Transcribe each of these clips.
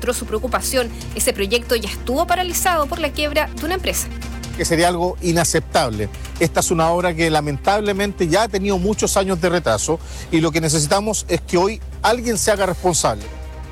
mostró su preocupación. Ese proyecto ya estuvo paralizado por la quiebra de una empresa. Que sería algo inaceptable. Esta es una obra que lamentablemente ya ha tenido muchos años de retraso y lo que necesitamos es que hoy alguien se haga responsable.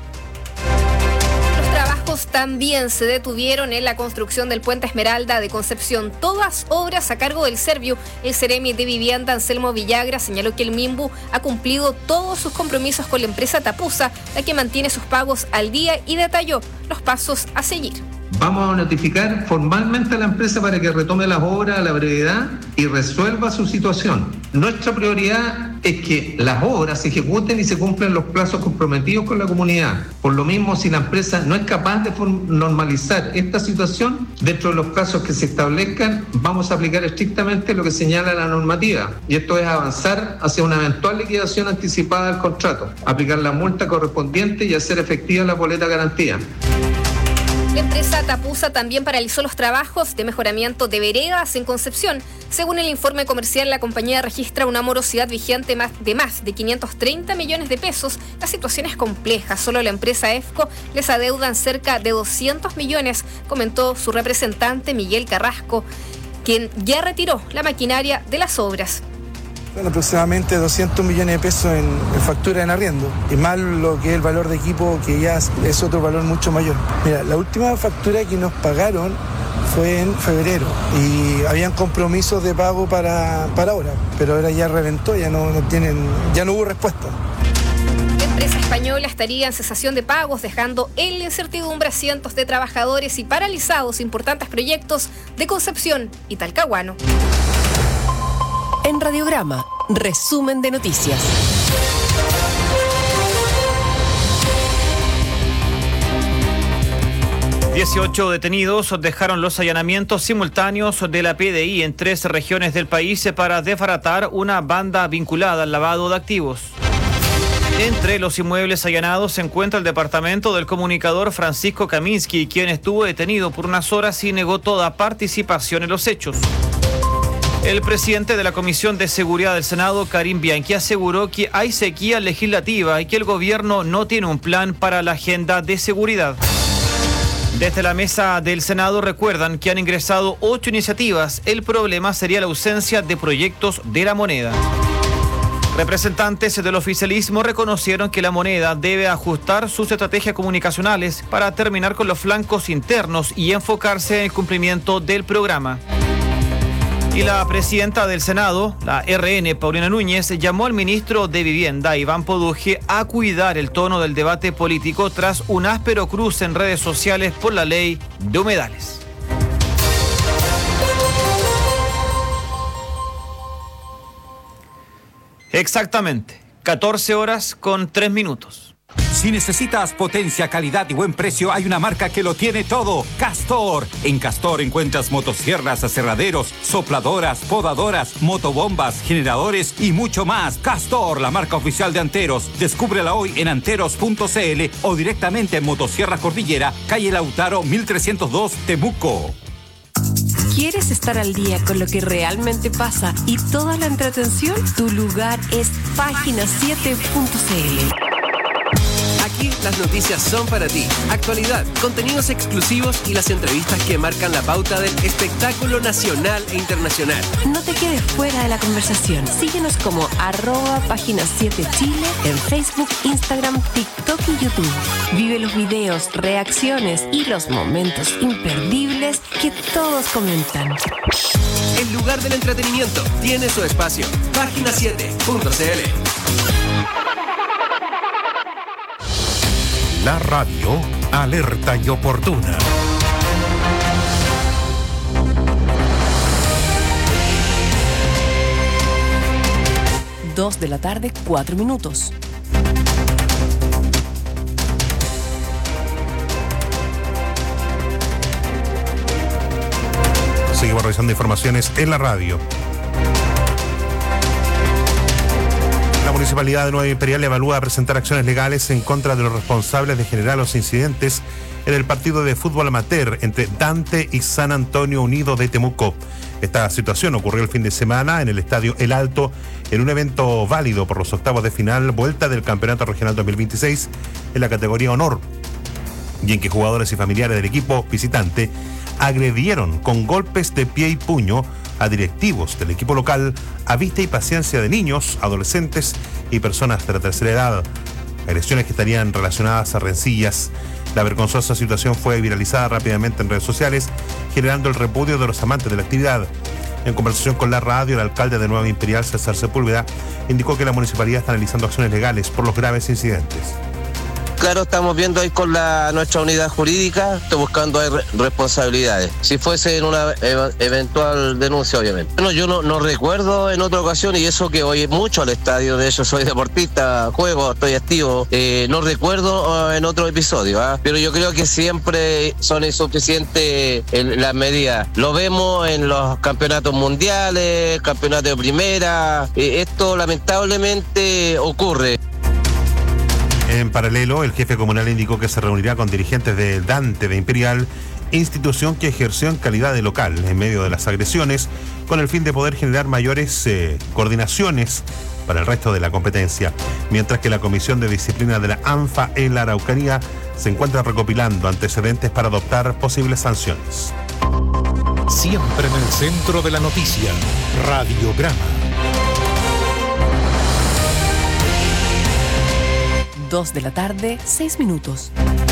Los trabajos también se detuvieron en la construcción del Puente Esmeralda de Concepción. Todas obras a cargo del Serviu. El Seremi de Vivienda, Anselmo Villagra, señaló que el Minbu ha cumplido todos sus compromisos con la empresa Tapusa, la que mantiene sus pagos al día, y detalló los pasos a seguir. Vamos a notificar formalmente a la empresa para que retome las obras a la brevedad y resuelva su situación. Nuestra prioridad es que las obras se ejecuten y se cumplan los plazos comprometidos con la comunidad. Por lo mismo, si la empresa no es capaz de normalizar esta situación, dentro de los plazos que se establezcan, vamos a aplicar estrictamente lo que señala la normativa. Y esto es avanzar hacia una eventual liquidación anticipada del contrato, aplicar la multa correspondiente y hacer efectiva la boleta garantía. La empresa Tapusa también paralizó los trabajos de mejoramiento de veredas en Concepción. Según el informe comercial, la compañía registra una morosidad vigente de más de 530 millones de pesos. La situación es compleja. Solo la empresa EFCO les adeudan cerca de 200 millones, comentó su representante Miguel Carrasco, quien ya retiró la maquinaria de las obras. Aproximadamente 200 millones de pesos en factura en arriendo, y más lo que es el valor de equipo, que ya es otro valor mucho mayor. Mira, la última factura que nos pagaron fue en febrero y habían compromisos de pago para ahora, pero ahora ya reventó, ya no hubo respuesta. La empresa española estaría en cesación de pagos, dejando en la incertidumbre a cientos de trabajadores y paralizados importantes proyectos de Concepción y Talcahuano. En Radiograma, resumen de noticias. $18 detenidos dejaron los allanamientos simultáneos de la PDI en 3 regiones del país para desbaratar una banda vinculada al lavado de activos. Entre los inmuebles allanados se encuentra el departamento del comunicador Francisco Kaminsky, quien estuvo detenido por unas horas y negó toda participación en los hechos. El presidente de la Comisión de Seguridad del Senado, Karim Bianchi, aseguró que hay sequía legislativa y que el gobierno no tiene un plan para la agenda de seguridad. Desde la mesa del Senado recuerdan que han ingresado 8 iniciativas. El problema sería la ausencia de proyectos de la moneda. Representantes del oficialismo reconocieron que la moneda debe ajustar sus estrategias comunicacionales para terminar con los flancos internos y enfocarse en el cumplimiento del programa. Y la presidenta del Senado, la RN, Paulina Núñez, llamó al ministro de Vivienda, Iván Poduje, a cuidar el tono del debate político tras un áspero cruce en redes sociales por la ley de humedales. Exactamente, 14:03. Si necesitas potencia, calidad y buen precio, hay una marca que lo tiene todo: Castor. En Castor encuentras motosierras, aserraderos, sopladoras, podadoras, motobombas, generadores y mucho más. Castor, la marca oficial de Anteros. Descúbrela hoy en anteros.cl o directamente en Motosierra Cordillera, calle Lautaro 1302, Temuco. ¿Quieres estar al día con lo que realmente pasa y toda la entretención? Tu lugar es página7.cl. Aquí las noticias son para ti. Actualidad, contenidos exclusivos y las entrevistas que marcan la pauta del espectáculo nacional e internacional. No te quedes fuera de la conversación. Síguenos como @página7chile en Facebook, Instagram, TikTok y YouTube. Vive los videos, reacciones y los momentos imperdibles que todos comentan. El lugar del entretenimiento tiene su espacio. Página7.cl. La radio alerta y oportuna. 2 de la tarde, 4 minutos. Seguimos revisando informaciones en la radio. La Municipalidad de Nueva Imperial evalúa presentar acciones legales en contra de los responsables de generar los incidentes en el partido de fútbol amateur entre Dante y San Antonio Unido de Temuco. Esta situación ocurrió el fin de semana en el Estadio El Alto, en un evento válido por los octavos de final, vuelta del Campeonato Regional 2026 en la categoría Honor. y en que jugadores y familiares del equipo visitante agredieron con golpes de pie y puño a directivos del equipo local a vista y paciencia de niños, adolescentes y personas de la tercera edad. Agresiones que estarían relacionadas a rencillas. La vergonzosa situación fue viralizada rápidamente en redes sociales, generando el repudio de los amantes de la actividad. En conversación con la radio, el alcalde de Nueva Imperial, César Sepúlveda, indicó que la municipalidad está analizando acciones legales por los graves incidentes. Claro, estamos viendo ahí con nuestra unidad jurídica, estoy buscando ahí responsabilidades. Si fuese en una eventual denuncia, obviamente. Bueno, yo no recuerdo en otra ocasión, y eso que voy mucho al estadio, de hecho soy deportista, juego, estoy activo, no recuerdo en otro episodio, pero yo creo que siempre son insuficientes las medidas. Lo vemos en los campeonatos mundiales, campeonatos de primera, esto lamentablemente ocurre. En paralelo, el jefe comunal indicó que se reunirá con dirigentes de Dante de Imperial, institución que ejerció en calidad de local en medio de las agresiones, con el fin de poder generar mayores coordinaciones para el resto de la competencia, mientras que la Comisión de Disciplina de la ANFA en la Araucanía se encuentra recopilando antecedentes para adoptar posibles sanciones. Siempre en el centro de la noticia, Radiograma. 2 de la tarde, 6 minutos.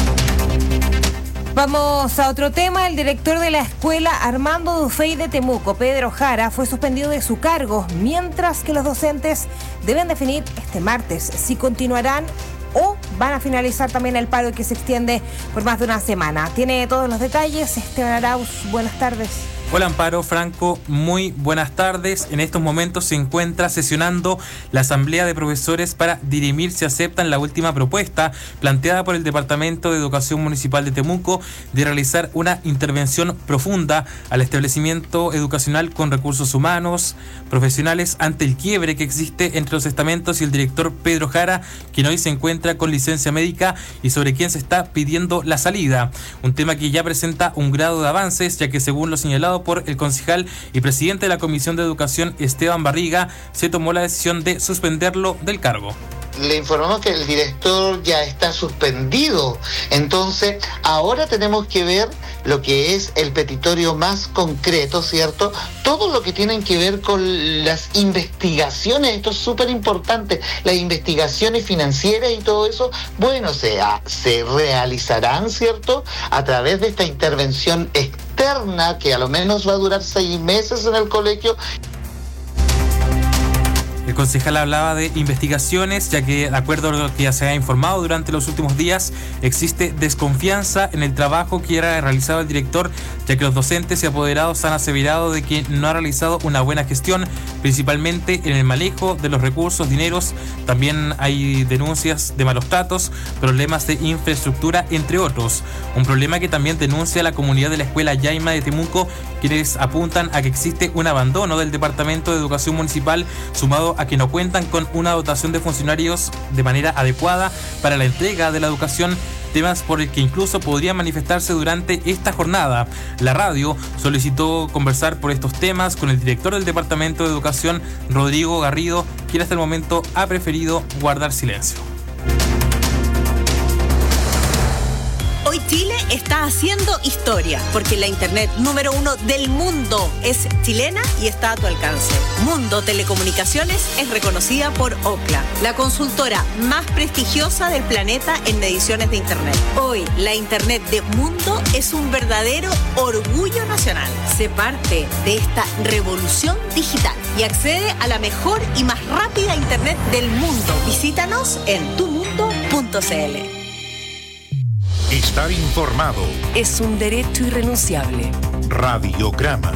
Vamos a otro tema. El director de la escuela Armando Dufey de Temuco, Pedro Jara, fue suspendido de su cargo, mientras que los docentes deben definir este martes si continuarán o van a finalizar también el paro que se extiende por más de una semana. Tiene todos los detalles Esteban Arauz. Buenas tardes. Hola Amparo, Franco, muy buenas tardes. En estos momentos se encuentra sesionando la Asamblea de Profesores para dirimir si aceptan la última propuesta planteada por el Departamento de Educación Municipal de Temuco de realizar una intervención profunda al establecimiento educacional con recursos humanos, profesionales, ante el quiebre que existe entre los estamentos y el director Pedro Jara, quien hoy se encuentra con licencia médica y sobre quien se está pidiendo la salida. Un tema que ya presenta un grado de avances, ya que según lo señalado por el concejal y presidente de la Comisión de Educación, Esteban Barriga, se tomó la decisión de suspenderlo del cargo. Le informamos que el director ya está suspendido, entonces ahora tenemos que ver lo que es el petitorio más concreto, ¿cierto? Todo lo que tienen que ver con las investigaciones, esto es súper importante, las investigaciones financieras y todo eso, bueno, se realizarán, ¿cierto? A través de esta intervención externa que a lo menos va a durar 6 meses en el colegio. El concejal hablaba de investigaciones, ya que, de acuerdo a lo que ya se ha informado durante los últimos días, existe desconfianza en el trabajo que ha realizado el director, ya que los docentes y apoderados han aseverado de que no ha realizado una buena gestión, principalmente en el manejo de los recursos, dineros. También hay denuncias de malos tratos, problemas de infraestructura, entre otros. Un problema que también denuncia la comunidad de la escuela Yaima de Temuco, quienes apuntan a que existe un abandono del Departamento de Educación Municipal, sumado a que no cuentan con una dotación de funcionarios de manera adecuada para la entrega de la educación, temas por el que incluso podrían manifestarse durante esta jornada. La radio solicitó conversar por estos temas con el director del Departamento de Educación, Rodrigo Garrido, quien hasta el momento ha preferido guardar silencio. Hoy Chile está haciendo historia, porque la internet número 1 del mundo es chilena y está a tu alcance. Mundo Telecomunicaciones es reconocida por Ookla, la consultora más prestigiosa del planeta en mediciones de internet. Hoy, la internet de Mundo es un verdadero orgullo nacional. Sé parte de esta revolución digital y accede a la mejor y más rápida internet del mundo. Visítanos en tumundo.cl. Estar informado es un derecho irrenunciable. Radiograma.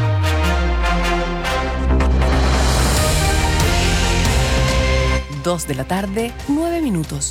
Dos de la tarde, 9 minutos.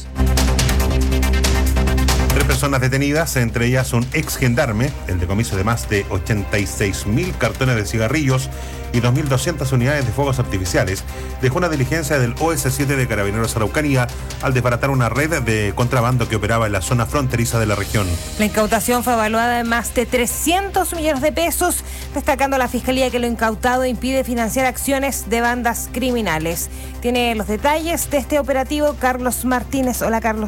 3 personas detenidas, entre ellas un ex gendarme, el decomiso de más de 86.000 cartones de cigarrillos y 2.200 unidades de fuegos artificiales, dejó una diligencia del OS7 de Carabineros Araucanía al desbaratar una red de contrabando que operaba en la zona fronteriza de la región. La incautación fue evaluada en más de 300 millones de pesos, destacando la Fiscalía que lo incautado impide financiar acciones de bandas criminales. Tiene los detalles de este operativo Carlos Martínez. Hola, Carlos.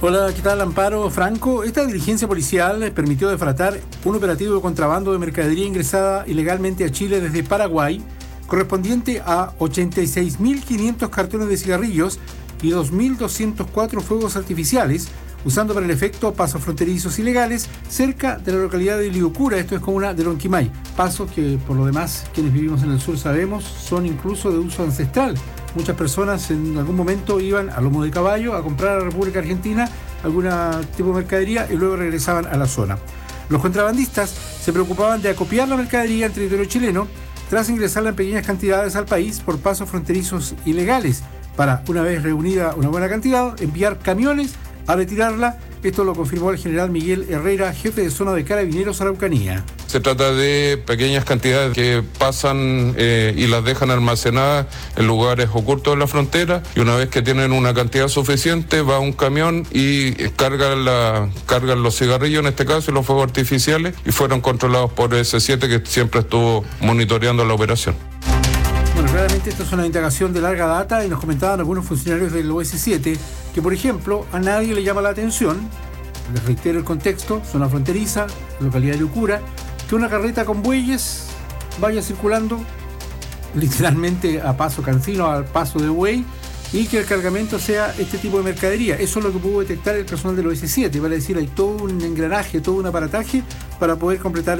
Hola, ¿qué tal, Amparo? Franco, esta diligencia policial permitió defratar un operativo de contrabando de mercadería ingresada ilegalmente a Chile desde Paraguay, correspondiente a 86.500 cartones de cigarrillos y 2.204 fuegos artificiales, usando para el efecto pasos fronterizos ilegales cerca de la localidad de Liucura, esto es comuna de Lonquimay. Pasos que, por lo demás, quienes vivimos en el sur sabemos, son incluso de uso ancestral. Muchas personas en algún momento iban a lomo de caballo a comprar a la República Argentina algún tipo de mercadería y luego regresaban a la zona. Los contrabandistas se preocupaban de acopiar la mercadería en territorio chileno tras ingresarla en pequeñas cantidades al país por pasos fronterizos ilegales, para, una vez reunida una buena cantidad, enviar camiones a retirarla. Esto lo confirmó el general Miguel Herrera, jefe de zona de Carabineros Araucanía. Se trata de pequeñas cantidades que pasan y las dejan almacenadas en lugares ocultos de la frontera, y una vez que tienen una cantidad suficiente va un camión y cargan los cigarrillos, en este caso, y los fuegos artificiales, y fueron controlados por S7, que siempre estuvo monitoreando la operación. Bueno, claramente esto es una indagación de larga data y nos comentaban algunos funcionarios del OS7 que, por ejemplo, a nadie le llama la atención, les reitero el contexto, zona fronteriza, localidad de Liucura, que una carreta con bueyes vaya circulando literalmente a paso cancino, al paso de buey, y que el cargamento sea este tipo de mercadería. Eso es lo que pudo detectar el personal del OS7, vale decir, hay todo un engranaje, todo un aparataje para poder completar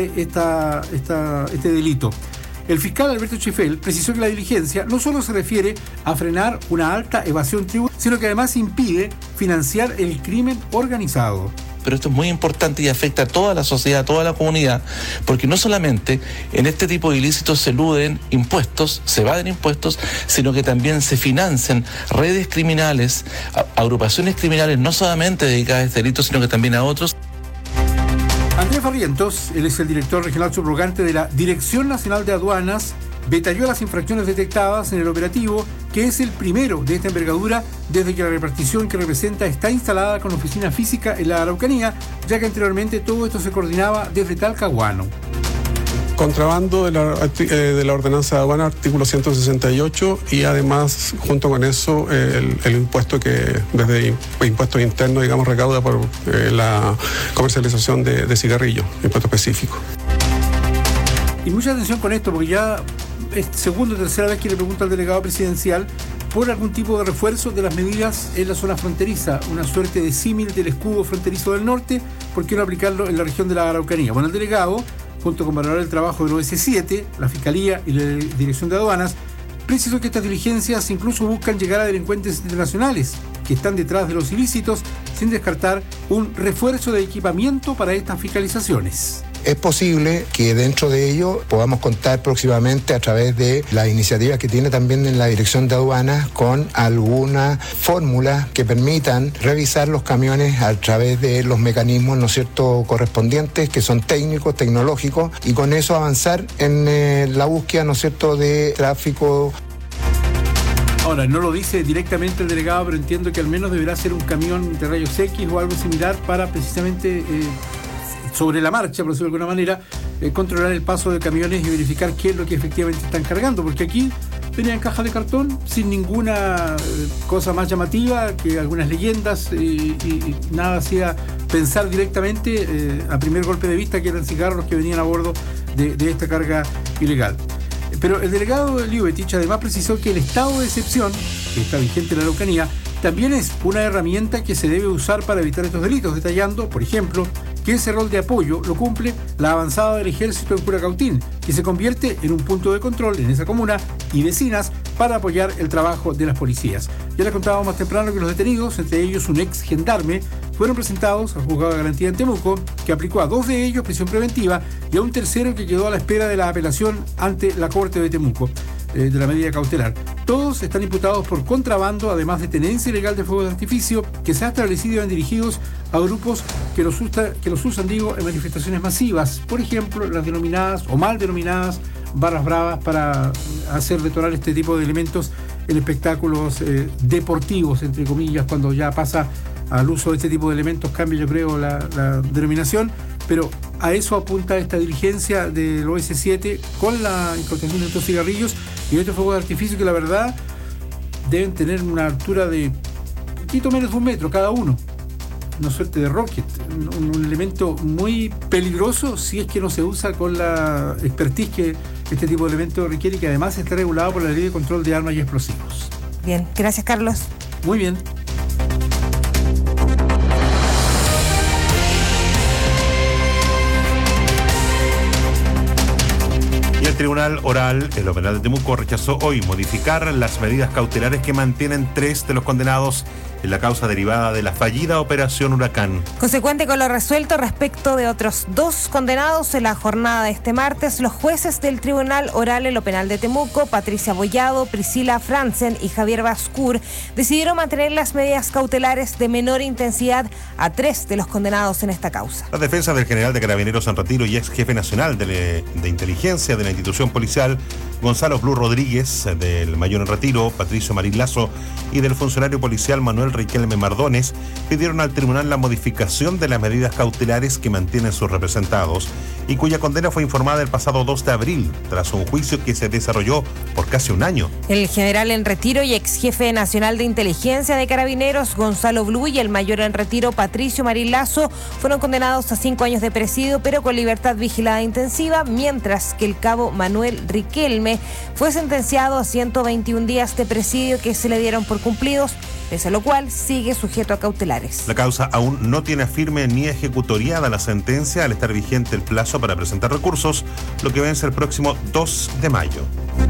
este delito. El fiscal Alberto Chifel precisó que la diligencia no solo se refiere a frenar una alta evasión tributaria, sino que además impide financiar el crimen organizado. Pero esto es muy importante y afecta a toda la sociedad, a toda la comunidad, porque no solamente en este tipo de ilícitos se eluden impuestos, se evaden impuestos, sino que también se financian redes criminales, agrupaciones criminales, no solamente dedicadas a este delito, sino que también a otros. Andrés Barrientos, él es el director regional subrogante de la Dirección Nacional de Aduanas, detalló las infracciones detectadas en el operativo, que es el primero de esta envergadura desde que la repartición que representa está instalada con oficina física en la Araucanía, ya que anteriormente todo esto se coordinaba desde Talcahuano. Contrabando de la ordenanza de aduana, artículo 168, y además, junto con eso, el impuesto que desde impuestos internos, digamos, recauda por la comercialización de cigarrillos, impuesto específico. Y mucha atención con esto, porque ya es segunda o tercera vez que le pregunto al delegado presidencial por algún tipo de refuerzo de las medidas en la zona fronteriza, una suerte de símil del escudo fronterizo del norte, ¿por qué no aplicarlo en la región de la Araucanía? Bueno, el delegado, junto con valorar el trabajo del OS7, la Fiscalía y la Dirección de Aduanas, precisó que estas diligencias incluso buscan llegar a delincuentes internacionales que están detrás de los ilícitos, sin descartar un refuerzo de equipamiento para estas fiscalizaciones. Es posible que dentro de ello podamos contar próximamente, a través de las iniciativas que tiene también en la Dirección de Aduanas, con alguna fórmula que permitan revisar los camiones a través de los mecanismos, ¿no es cierto?, correspondientes, que son técnicos, tecnológicos, y con eso avanzar en la búsqueda, ¿no es cierto?, de tráfico. Ahora, no lo dice directamente el delegado, pero entiendo que al menos deberá ser un camión de rayos X o algo similar para precisamente sobre la marcha, por decirlo de alguna manera, controlar el paso de camiones y verificar qué es lo que efectivamente están cargando, porque aquí venían cajas de cartón sin ninguna cosa más llamativa que algunas leyendas y nada hacía pensar directamente a primer golpe de vista que eran cigarros los que venían a bordo de esta carga ilegal. Pero el delegado Liubetich además precisó que el estado de excepción, que está vigente en la Araucanía, también es una herramienta que se debe usar para evitar estos delitos, detallando, por ejemplo, que ese rol de apoyo lo cumple la avanzada del ejército en Curacautín, que se convierte en un punto de control en esa comuna y vecinas para apoyar el trabajo de las policías. Ya les contábamos más temprano que los detenidos, entre ellos un ex gendarme, fueron presentados al juzgado de garantía en Temuco, que aplicó a 2 de ellos prisión preventiva y a un tercero que quedó a la espera de la apelación ante la Corte de Temuco, de la medida cautelar. Todos están imputados por contrabando, además de tenencia ilegal de fuegos de artificio, que se ha establecido y van dirigidos a grupos que los usan, en manifestaciones masivas. Por ejemplo, las denominadas o mal denominadas barras bravas, para hacer detonar este tipo de elementos en espectáculos deportivos, entre comillas. Cuando ya pasa al uso de este tipo de elementos cambia, yo creo, la denominación, pero a eso apunta esta diligencia del OS7 con la incautación de estos cigarrillos y de estos fuegos de artificio, que la verdad deben tener una altura de un poquito menos de 1 metro cada uno. una suerte de rocket, un elemento muy peligroso si es que no se usa con la expertise que este tipo de elemento requiere, y que además está regulado por la Ley de Control de Armas y Explosivos. Bien, gracias Carlos. Muy bien. Y el Tribunal Oral, el Penal de Temuco, rechazó hoy modificar las medidas cautelares que mantienen 3 de los condenados en la causa derivada de la fallida Operación Huracán. Consecuente con lo resuelto respecto de otros 2 condenados en la jornada de este martes, los jueces del Tribunal Oral en lo Penal de Temuco, Patricia Bollado, Priscila Franzen y Javier Bascur, decidieron mantener las medidas cautelares de menor intensidad a 3 de los condenados en esta causa. La defensa del general de Carabineros en retiro y ex jefe nacional de inteligencia de la institución policial, Gonzalo Blu Rodríguez, del mayor en retiro, Patricio Marín Lazo, y del funcionario policial Manuel Riquelme Mardones, pidieron al tribunal la modificación de las medidas cautelares que mantienen sus representados y cuya condena fue informada el pasado 2 de abril, tras un juicio que se desarrolló por casi un año. El general en retiro y ex jefe nacional de inteligencia de Carabineros, Gonzalo Blu, y el mayor en retiro, Patricio Marín Lazo, fueron condenados a 5 años de presidio, pero con libertad vigilada intensiva, mientras que el cabo Manuel Riquelme fue sentenciado a 121 días de presidio que se le dieron por cumplidos, pese a lo cual sigue sujeto a cautelares. La causa aún no tiene firme ni ejecutoriada la sentencia, al estar vigente el plazo para presentar recursos, lo que vence el próximo 2 de mayo.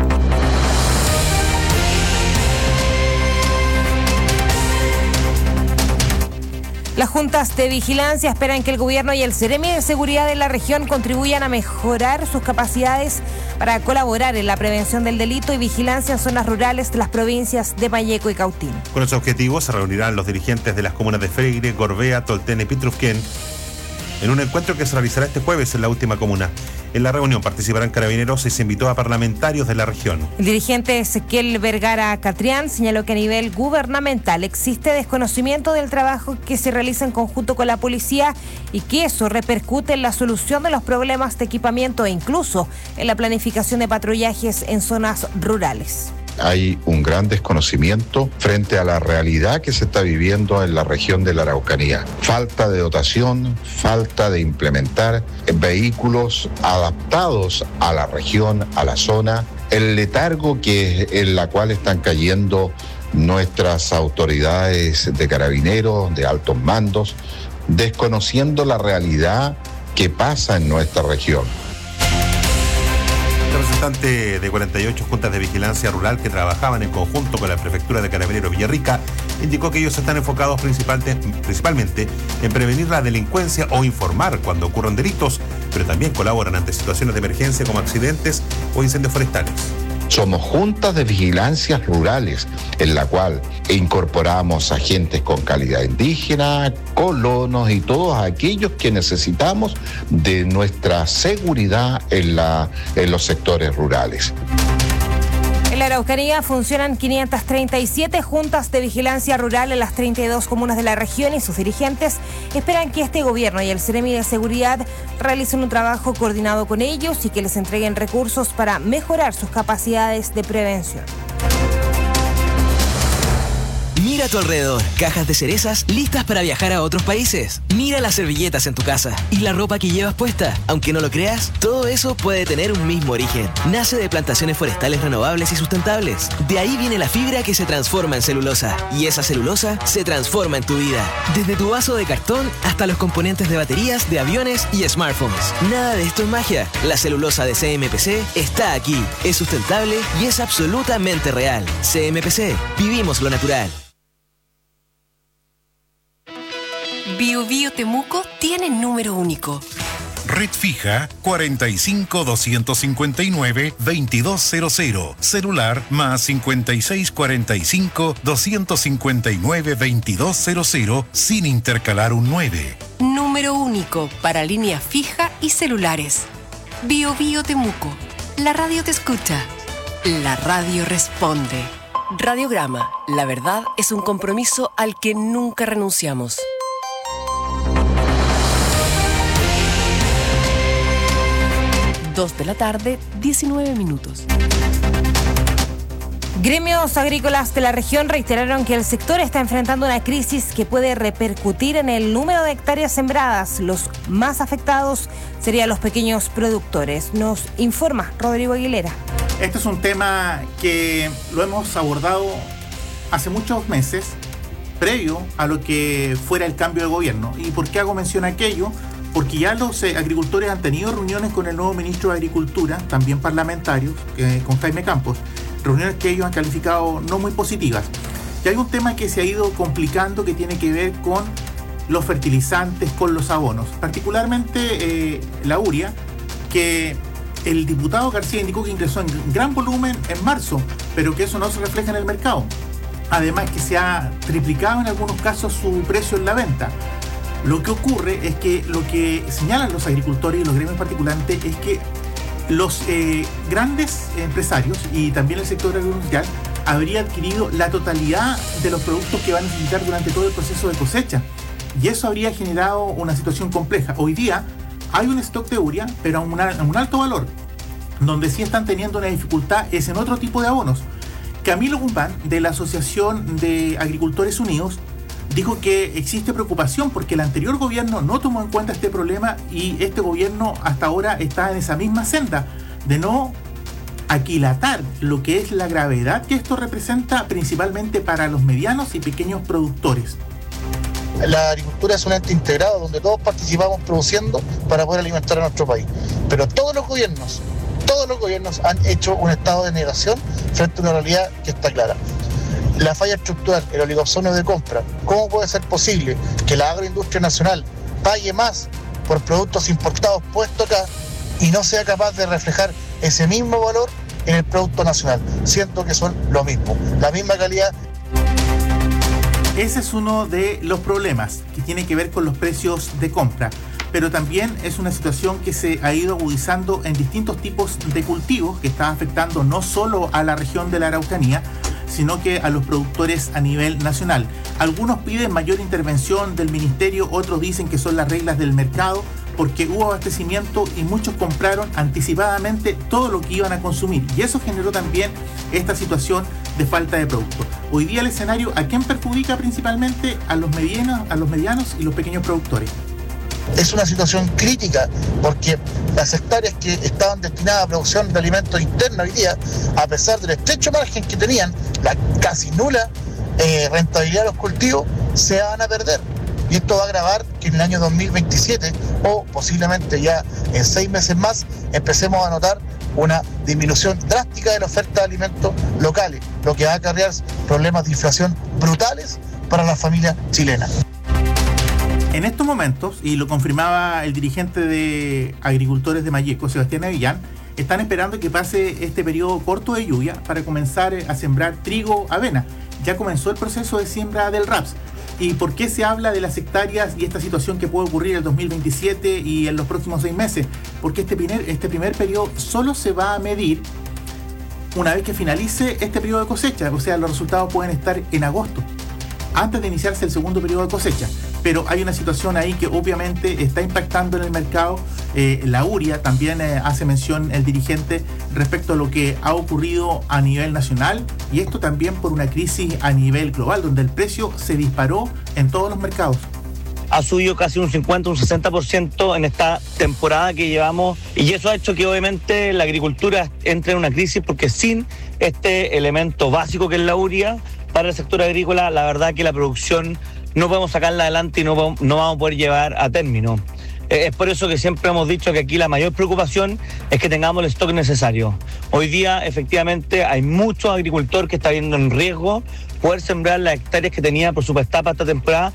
Las juntas de vigilancia esperan que el gobierno y el Seremi de Seguridad de la región contribuyan a mejorar sus capacidades para colaborar en la prevención del delito y vigilancia en zonas rurales de las provincias de Mayeco y Cautín. Con ese objetivo se reunirán los dirigentes de las comunas de Freire, Gorbea, Tolten y Pitrufquén en un encuentro que se realizará este jueves en la última comuna. En la reunión participarán carabineros y se invitó a parlamentarios de la región. El dirigente Ezequiel Vergara Catrián señaló que a nivel gubernamental existe desconocimiento del trabajo que se realiza en conjunto con la policía y que eso repercute en la solución de los problemas de equipamiento e incluso en la planificación de patrullajes en zonas rurales. Hay un gran desconocimiento frente a la realidad que se está viviendo en la región de la Araucanía. Falta de dotación, falta de implementar vehículos adaptados a la región, a la zona, el letargo en la cual están cayendo nuestras autoridades de carabineros, de altos mandos, desconociendo la realidad que pasa en nuestra región. El representante de 48 juntas de vigilancia rural que trabajaban en conjunto con la prefectura de Carabineros Villarrica indicó que ellos están enfocados principalmente en prevenir la delincuencia o informar cuando ocurren delitos, pero también colaboran ante situaciones de emergencia como accidentes o incendios forestales. Somos juntas de vigilancia rurales, en la cual incorporamos agentes con calidad indígena, colonos y todos aquellos que necesitamos de nuestra seguridad en los sectores rurales. En la Araucanía funcionan 537 juntas de vigilancia rural en las 32 comunas de la región y sus dirigentes esperan que este gobierno y el Seremi de Seguridad realicen un trabajo coordinado con ellos y que les entreguen recursos para mejorar sus capacidades de prevención. Mira a tu alrededor, cajas de cerezas listas para viajar a otros países. Mira las servilletas en tu casa y la ropa que llevas puesta. Aunque no lo creas, todo eso puede tener un mismo origen. Nace de plantaciones forestales renovables y sustentables. De ahí viene la fibra que se transforma en celulosa. Y esa celulosa se transforma en tu vida. Desde tu vaso de cartón hasta los componentes de baterías, de aviones y smartphones. Nada de esto es magia. La celulosa de CMPC está aquí. Es sustentable y es absolutamente real. CMPC. Vivimos lo natural. Bio Bio Temuco tiene número único. Red fija 45-259-2200. Celular más 5645-259-2200 sin intercalar un 9. Número único para línea fija y celulares. Bio Bio Temuco. La radio te escucha. La radio responde. Radiograma. La verdad es un compromiso al que nunca renunciamos. 2 de la tarde, 19 minutos. Gremios agrícolas de la región reiteraron que el sector está enfrentando una crisis que puede repercutir en el número de hectáreas sembradas. Los más afectados serían los pequeños productores. Nos informa Rodrigo Aguilera. Este es un tema que lo hemos abordado hace muchos meses, previo a lo que fuera el cambio de gobierno. ¿Y por qué hago mención a aquello? Porque ya los agricultores han tenido reuniones con el nuevo ministro de Agricultura, también parlamentarios, con Jaime Campos, reuniones que ellos han calificado no muy positivas. Y hay un tema que se ha ido complicando que tiene que ver con los fertilizantes, con los abonos, particularmente la urea, que el diputado García indicó que ingresó en gran volumen en marzo, pero que eso no se refleja en el mercado. Además que se ha triplicado en algunos casos su precio en la venta. Lo que ocurre es que lo que señalan los agricultores y los gremios particularmente es que los grandes empresarios y también el sector agroindustrial habría adquirido la totalidad de los productos que van a necesitar durante todo el proceso de cosecha. Y eso habría generado una situación compleja. Hoy día hay un stock de urea, pero a un alto valor. Donde sí están teniendo una dificultad es en otro tipo de abonos. Camilo Guzmán, de la Asociación de Agricultores Unidos, dijo que existe preocupación porque el anterior gobierno no tomó en cuenta este problema y este gobierno hasta ahora está en esa misma senda de no aquilatar lo que es la gravedad que esto representa principalmente para los medianos y pequeños productores. La agricultura es un ente integrado donde todos participamos produciendo para poder alimentar a nuestro país. Pero todos los gobiernos han hecho un estado de negación frente a una realidad que está clara. La falla estructural, el oligopsonio de compra. ¿Cómo puede ser posible que la agroindustria nacional pague más por productos importados puestos acá y no sea capaz de reflejar ese mismo valor en el producto nacional? Siento que son lo mismo, la misma calidad. Ese es uno de los problemas que tiene que ver con los precios de compra, pero también es una situación que se ha ido agudizando en distintos tipos de cultivos que está afectando no solo a la región de la Araucanía, sino que a los productores a nivel nacional. Algunos piden mayor intervención del ministerio, otros dicen que son las reglas del mercado, porque hubo abastecimiento y muchos compraron anticipadamente todo lo que iban a consumir. Y eso generó también esta situación de falta de producto. Hoy día el escenario, ¿a quién perjudica principalmente? A los medianos y los pequeños productores. Es una situación crítica porque las hectáreas que estaban destinadas a producción de alimentos internos hoy día, a pesar del estrecho margen que tenían, la casi nula rentabilidad de los cultivos, se van a perder. Y esto va a agravar que en el año 2027 o posiblemente ya en 6 meses más empecemos a notar una disminución drástica de la oferta de alimentos locales, lo que va a acarrear problemas de inflación brutales para las familias chilenas. En estos momentos, y lo confirmaba el dirigente de agricultores de Malleco, Sebastián Avillán, están esperando que pase este periodo corto de lluvia para comenzar a sembrar trigo, avena. Ya comenzó el proceso de siembra del raps. ¿Y por qué se habla de las hectáreas y esta situación que puede ocurrir en el 2027 y en los próximos 6 meses? Porque este primer periodo solo se va a medir una vez que finalice este periodo de cosecha. O sea, los resultados pueden estar en agosto, antes de iniciarse el segundo periodo de cosecha. Pero hay una situación ahí que obviamente está impactando en el mercado. La urea también hace mención el dirigente respecto a lo que ha ocurrido a nivel nacional, y esto también por una crisis a nivel global, donde el precio se disparó en todos los mercados. Ha subido casi un 50, un 60% en esta temporada que llevamos, y eso ha hecho que obviamente la agricultura entre en una crisis, porque sin este elemento básico que es la urea, para el sector agrícola, la verdad que la producción no podemos sacarla adelante y no vamos a poder llevar a término. Es por eso que siempre hemos dicho que aquí la mayor preocupación es que tengamos el stock necesario. Hoy día, efectivamente, hay muchos agricultores que están viendo en riesgo poder sembrar las hectáreas que tenía presupuestada para esta temporada.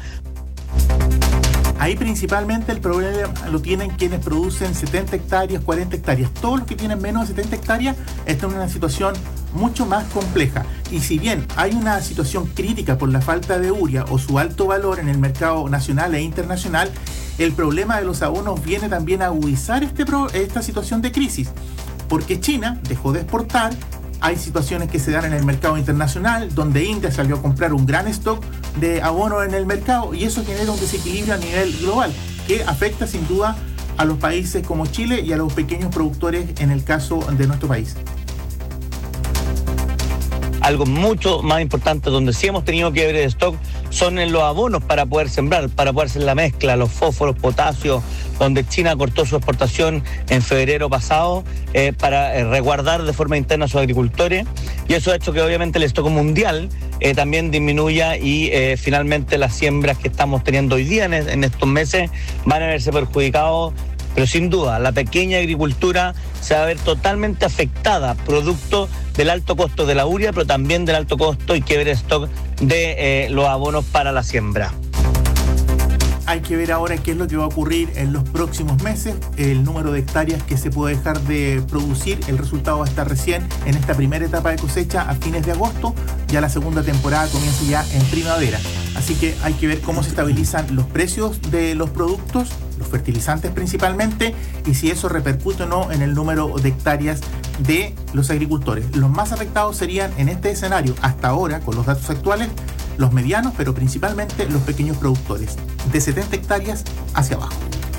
Ahí principalmente el problema lo tienen quienes producen 70 hectáreas, 40 hectáreas. Todos los que tienen menos de 70 hectáreas están en una situación mucho más compleja. Y si bien hay una situación crítica por la falta de urea o su alto valor en el mercado nacional e internacional, el problema de los abonos viene también a agudizar esta situación de crisis. Porque China dejó de exportar, hay situaciones que se dan en el mercado internacional, donde India salió a comprar un gran stock de abono en el mercado, y eso genera un desequilibrio a nivel global que afecta sin duda a los países como Chile y a los pequeños productores en el caso de nuestro país. algo mucho más importante donde sí hemos tenido quiebre de stock son en los abonos para poder sembrar, para poder hacer la mezcla, los fósforos, potasio, donde China cortó su exportación en febrero pasado para resguardar de forma interna a sus agricultores, y eso ha hecho que obviamente el stock mundial también disminuya y finalmente las siembras que estamos teniendo hoy día en estos meses van a verse perjudicados. Pero sin duda, la pequeña agricultura se va a ver totalmente afectada, producto del alto costo de la urea, pero también del alto costo y quiebre de stock de los abonos para la siembra. Hay que ver ahora qué es lo que va a ocurrir en los próximos meses, el número de hectáreas que se puede dejar de producir. El resultado va a estar recién en esta primera etapa de cosecha a fines de agosto. Ya la segunda temporada comienza ya en primavera. Así que hay que ver cómo se estabilizan los precios de los productos, los fertilizantes principalmente, y si eso repercute o no en el número de hectáreas de los agricultores. Los más afectados serían en este escenario, hasta ahora, con los datos actuales, los medianos, pero principalmente los pequeños productores, de 70 hectáreas hacia abajo.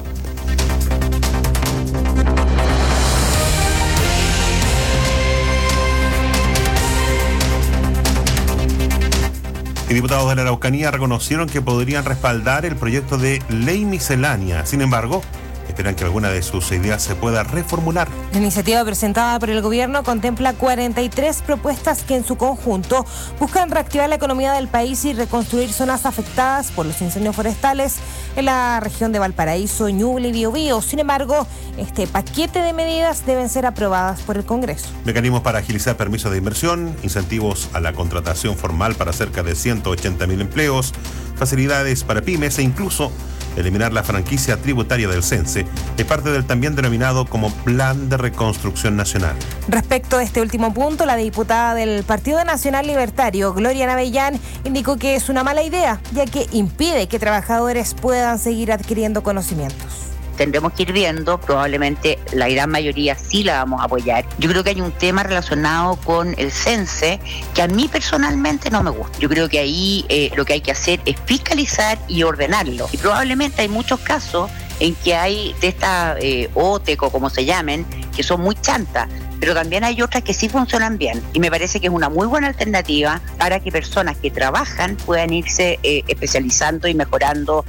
Y diputados de la Araucanía reconocieron que podrían respaldar el proyecto de ley miscelánea. Sin embargo, esperan que alguna de sus ideas se pueda reformular. La iniciativa presentada por el gobierno contempla 43 propuestas que en su conjunto buscan reactivar la economía del país y reconstruir zonas afectadas por los incendios forestales en la región de Valparaíso, Ñuble y Biobío. Sin embargo, este paquete de medidas deben ser aprobadas por el Congreso. Mecanismos para agilizar permisos de inversión, incentivos a la contratación formal para cerca de 180.000 empleos, facilidades para pymes e incluso eliminar la franquicia tributaria del CENSE es parte del también denominado como Plan de Reconstrucción Nacional. Respecto a este último punto, la diputada del Partido Nacional Libertario, Gloria Navellán, indicó que es una mala idea, ya que impide que trabajadores puedan seguir adquiriendo conocimientos. Tendremos que ir viendo, probablemente la gran mayoría sí la vamos a apoyar. Yo creo que hay un tema relacionado con el CENSE que a mí personalmente no me gusta. Yo creo que ahí lo que hay que hacer es fiscalizar y ordenarlo. Y probablemente hay muchos casos en que hay de estas OTECO, como se llamen, que son muy chantas, pero también hay otras que sí funcionan bien. Y me parece que es una muy buena alternativa para que personas que trabajan puedan irse especializando y mejorando.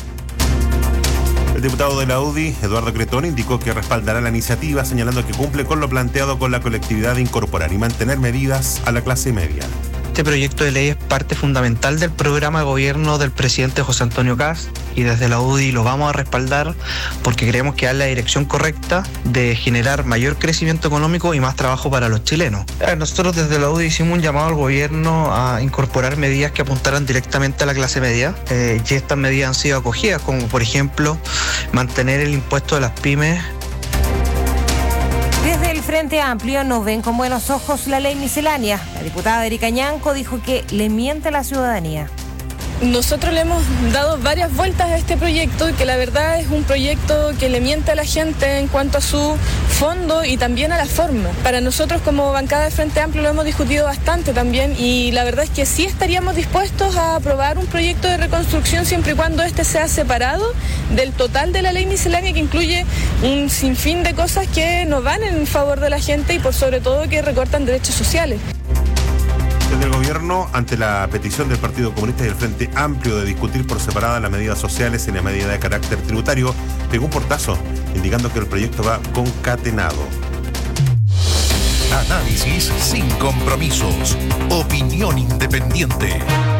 El diputado de la UDI, Eduardo Cretón, indicó que respaldará la iniciativa, señalando que cumple con lo planteado con la colectividad de incorporar y mantener medidas a la clase media. Este proyecto de ley es parte fundamental del programa de gobierno del presidente José Antonio Kast y desde la UDI lo vamos a respaldar porque creemos que da la dirección correcta de generar mayor crecimiento económico y más trabajo para los chilenos. Nosotros desde la UDI hicimos un llamado al gobierno a incorporar medidas que apuntaran directamente a la clase media y estas medidas han sido acogidas, como por ejemplo mantener el impuesto de las pymes. Desde el Frente Amplio no ven con buenos ojos la ley miscelánea. La diputada Erika Ñanco dijo que le miente a la ciudadanía. Nosotros le hemos dado varias vueltas a este proyecto y que la verdad es un proyecto que le miente a la gente en cuanto a su fondo y también a la forma. Para nosotros como bancada de Frente Amplio lo hemos discutido bastante también y la verdad es que sí estaríamos dispuestos a aprobar un proyecto de reconstrucción siempre y cuando este sea separado del total de la ley miscelánea que incluye un sinfín de cosas que no van en favor de la gente y por sobre todo que recortan derechos sociales. Desde el gobierno, ante la petición del Partido Comunista y del Frente Amplio de discutir por separada las medidas sociales y la medida de carácter tributario, pegó un portazo, indicando que el proyecto va concatenado. Análisis sin compromisos. Opinión independiente.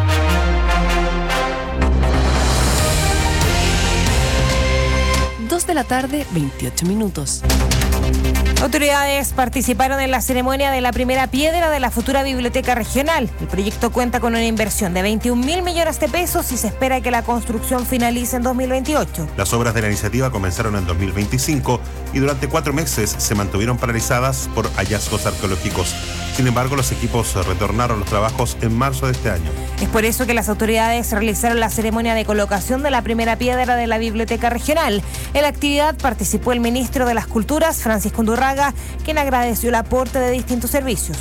De la tarde, 28 minutos. Autoridades participaron en la ceremonia de la primera piedra de la futura biblioteca regional. El proyecto cuenta con una inversión de 21.000 millones de pesos y se espera que la construcción finalice en 2028. Las obras de la iniciativa comenzaron en 2025 y durante 4 meses se mantuvieron paralizadas por hallazgos arqueológicos. Sin embargo, los equipos retornaron los trabajos en marzo de este año. Es por eso que las autoridades realizaron la ceremonia de colocación de la primera piedra de la biblioteca regional. En la actividad participó el ministro de las Culturas, Francisco Undurraga, quien agradeció el aporte de distintos servicios.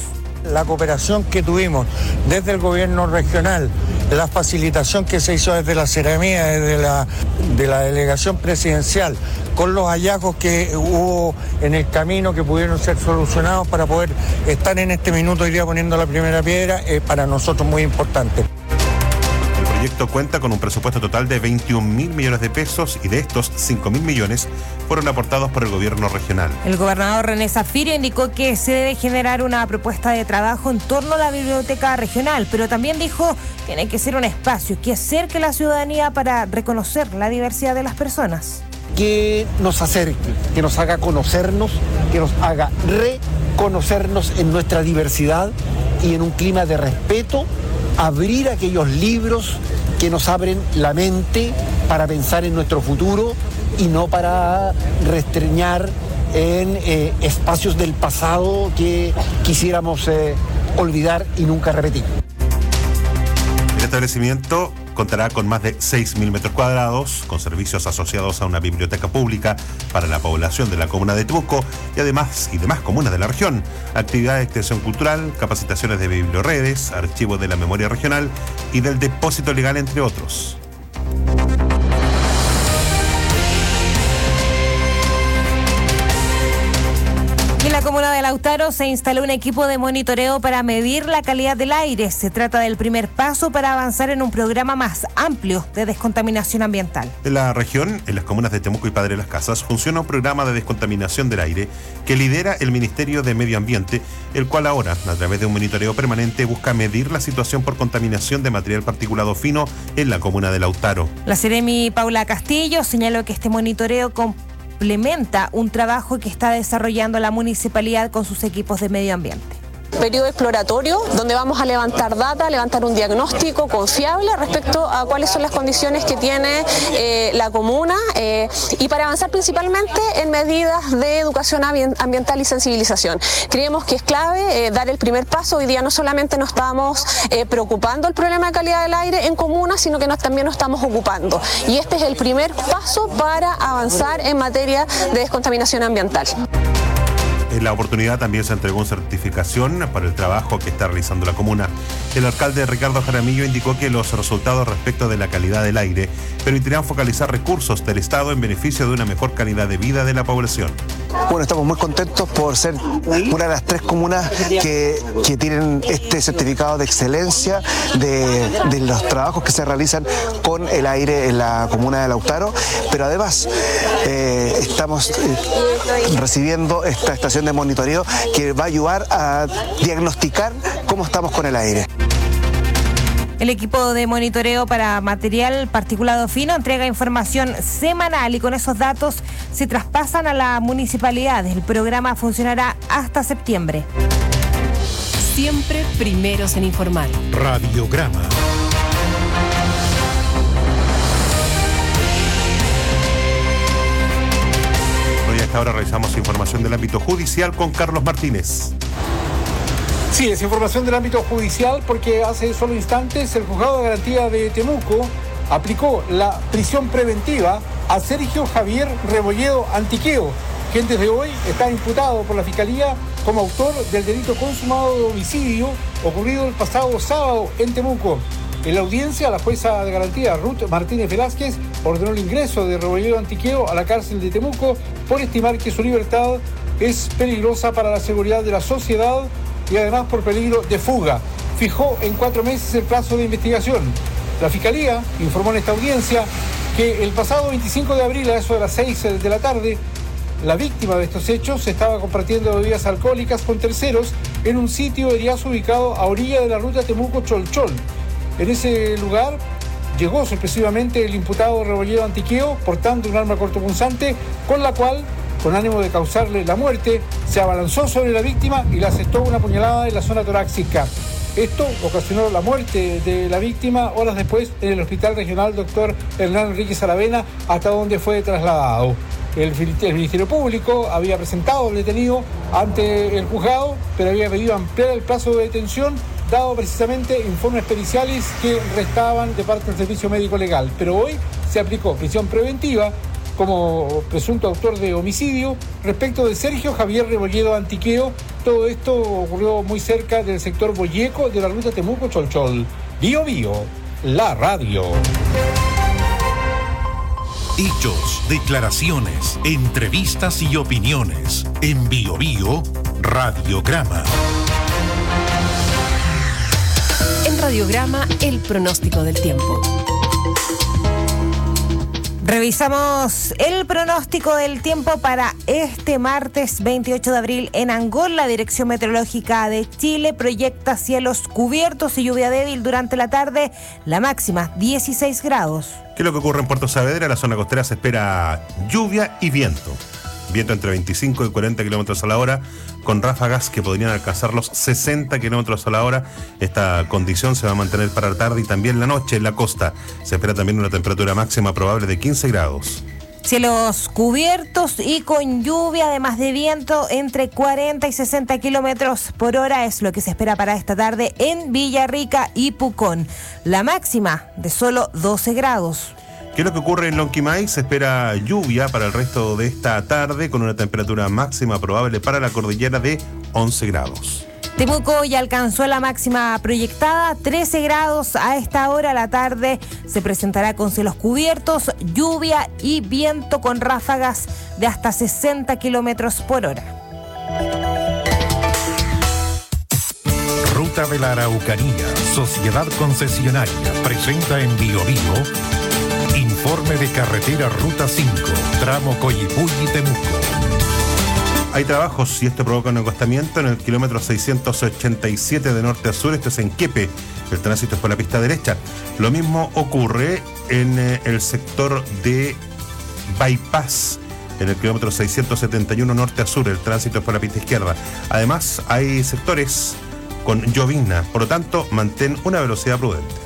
La cooperación que tuvimos desde el gobierno regional, la facilitación que se hizo desde la Seremía, desde la delegación presidencial, con los hallazgos que hubo en el camino que pudieron ser solucionados para poder estar en este minuto hoy día poniendo la primera piedra, es para nosotros muy importante. El proyecto cuenta con un presupuesto total de 21.000 millones de pesos y de estos 5.000 millones fueron aportados por el gobierno regional. El gobernador René Zafirio indicó que se debe generar una propuesta de trabajo en torno a la biblioteca regional, pero también dijo que tiene que ser un espacio que acerque a la ciudadanía para reconocer la diversidad de las personas. Que nos acerque, que nos haga conocernos, que nos haga reconocernos en nuestra diversidad y en un clima de respeto, abrir aquellos libros que nos abren la mente para pensar en nuestro futuro y no para restreñar en espacios del pasado que quisiéramos olvidar y nunca repetir. El establecimiento contará con más de 6.000 metros cuadrados, con servicios asociados a una biblioteca pública para la población de la comuna de Temuco y demás comunas de la región, actividades de extensión cultural, capacitaciones de biblioredes, archivos de la memoria regional y del depósito legal, entre otros. En la comuna de Lautaro se instaló un equipo de monitoreo para medir la calidad del aire. Se trata del primer paso para avanzar en un programa más amplio de descontaminación ambiental. En la región, en las comunas de Temuco y Padre Las Casas, funciona un programa de descontaminación del aire que lidera el Ministerio de Medio Ambiente, el cual ahora, a través de un monitoreo permanente, busca medir la situación por contaminación de material particulado fino en la comuna de Lautaro. La Seremi Paula Castillo señaló que este monitoreo complementa un trabajo que está desarrollando la municipalidad con sus equipos de medio ambiente. Periodo exploratorio donde vamos a levantar data, levantar un diagnóstico confiable respecto a cuáles son las condiciones que tiene la comuna y para avanzar principalmente en medidas de educación ambiental y sensibilización. Creemos que es clave dar el primer paso. Hoy día no solamente nos estamos preocupando del problema de calidad del aire en comunas, sino que también nos estamos ocupando. Y este es el primer paso para avanzar en materia de descontaminación ambiental. En la oportunidad también se entregó una certificación para el trabajo que está realizando la comuna. El alcalde Ricardo Jaramillo indicó que los resultados respecto de la calidad del aire permitirán focalizar recursos del Estado en beneficio de una mejor calidad de vida de la población. Bueno, estamos muy contentos por ser una de las 3 comunas que tienen este certificado de excelencia de los trabajos que se realizan con el aire en la comuna de Lautaro, pero además estamos recibiendo esta estación de monitoreo que va a ayudar a diagnosticar cómo estamos con el aire. El equipo de monitoreo para material particulado fino entrega información semanal y con esos datos se traspasan a la municipalidad. El programa funcionará hasta septiembre. Siempre primeros en informar. Radiograma. Hoy a esta hora realizamos información del ámbito judicial con Carlos Martínez. Sí, es información del ámbito judicial porque hace solo instantes el Juzgado de Garantía de Temuco aplicó la prisión preventiva a Sergio Javier Rebolledo Antiqueo, quien desde hoy está imputado por la Fiscalía como autor del delito consumado de homicidio ocurrido el pasado sábado en Temuco. En la audiencia, la jueza de garantía Ruth Martínez Velázquez ordenó el ingreso de Rebolledo Antiqueo a la cárcel de Temuco por estimar que su libertad es peligrosa para la seguridad de la sociedad y además por peligro de fuga. Fijó en 4 meses el plazo de investigación. La Fiscalía informó en esta audiencia que el pasado 25 de abril, a eso de las 6 de la tarde, la víctima de estos hechos estaba compartiendo bebidas alcohólicas con terceros en un sitio eriazo ubicado a orilla de la ruta Temuco-Cholchol. En ese lugar llegó sorpresivamente el imputado Rebolledo Antiqueo portando un arma cortopunzante con la cual, con ánimo de causarle la muerte, se abalanzó sobre la víctima y le asestó una puñalada en la zona torácica. Esto ocasionó la muerte de la víctima horas después en el Hospital Regional Dr. Hernán Enríquez Aravena, hasta donde fue trasladado. El Ministerio Público había presentado al detenido ante el juzgado, pero había pedido ampliar el plazo de detención, dado precisamente informes periciales que restaban de parte del Servicio Médico Legal. Pero hoy se aplicó prisión preventiva como presunto autor de homicidio. Respecto de Sergio Javier Rebolledo Antiqueo, todo esto ocurrió muy cerca del sector Boyeco de la ruta Temuco-Cholchol. Bio Bio, la radio. Hechos, declaraciones, entrevistas y opiniones. En Bio Bio, Radiograma. En Radiograma, el pronóstico del tiempo. Revisamos el pronóstico del tiempo para este martes 28 de abril en Angol. La Dirección Meteorológica de Chile proyecta cielos cubiertos y lluvia débil durante la tarde. La máxima 16 grados. ¿Qué es lo que ocurre en Puerto Saavedra? En la zona costera se espera lluvia y viento. Viento entre 25 y 40 kilómetros a la hora, con ráfagas que podrían alcanzar los 60 kilómetros a la hora. Esta condición se va a mantener para la tarde y también la noche en la costa. Se espera también una temperatura máxima probable de 15 grados. Cielos cubiertos y con lluvia, además de viento, entre 40 y 60 kilómetros por hora es lo que se espera para esta tarde en Villarrica y Pucón. La máxima de solo 12 grados. ¿Qué es lo que ocurre en Lonquimay? Se espera lluvia para el resto de esta tarde con una temperatura máxima probable para la cordillera de 11 grados. Temuco ya alcanzó la máxima proyectada, 13 grados a esta hora. La tarde se presentará con cielos cubiertos, lluvia y viento con ráfagas de hasta 60 kilómetros por hora. Ruta de la Araucanía, Sociedad Concesionaria, presenta en Bio Bio informe de carretera Ruta 5, tramo Coyipulli-Temuco. Hay trabajos y esto provoca un acostamiento en el kilómetro 687 de norte a sur. Esto es en Quepe. El tránsito es por la pista derecha. Lo mismo ocurre en el sector de Bypass, en el kilómetro 671 norte a sur. El tránsito es por la pista izquierda. Además, hay sectores con llovizna. Por lo tanto, mantén una velocidad prudente.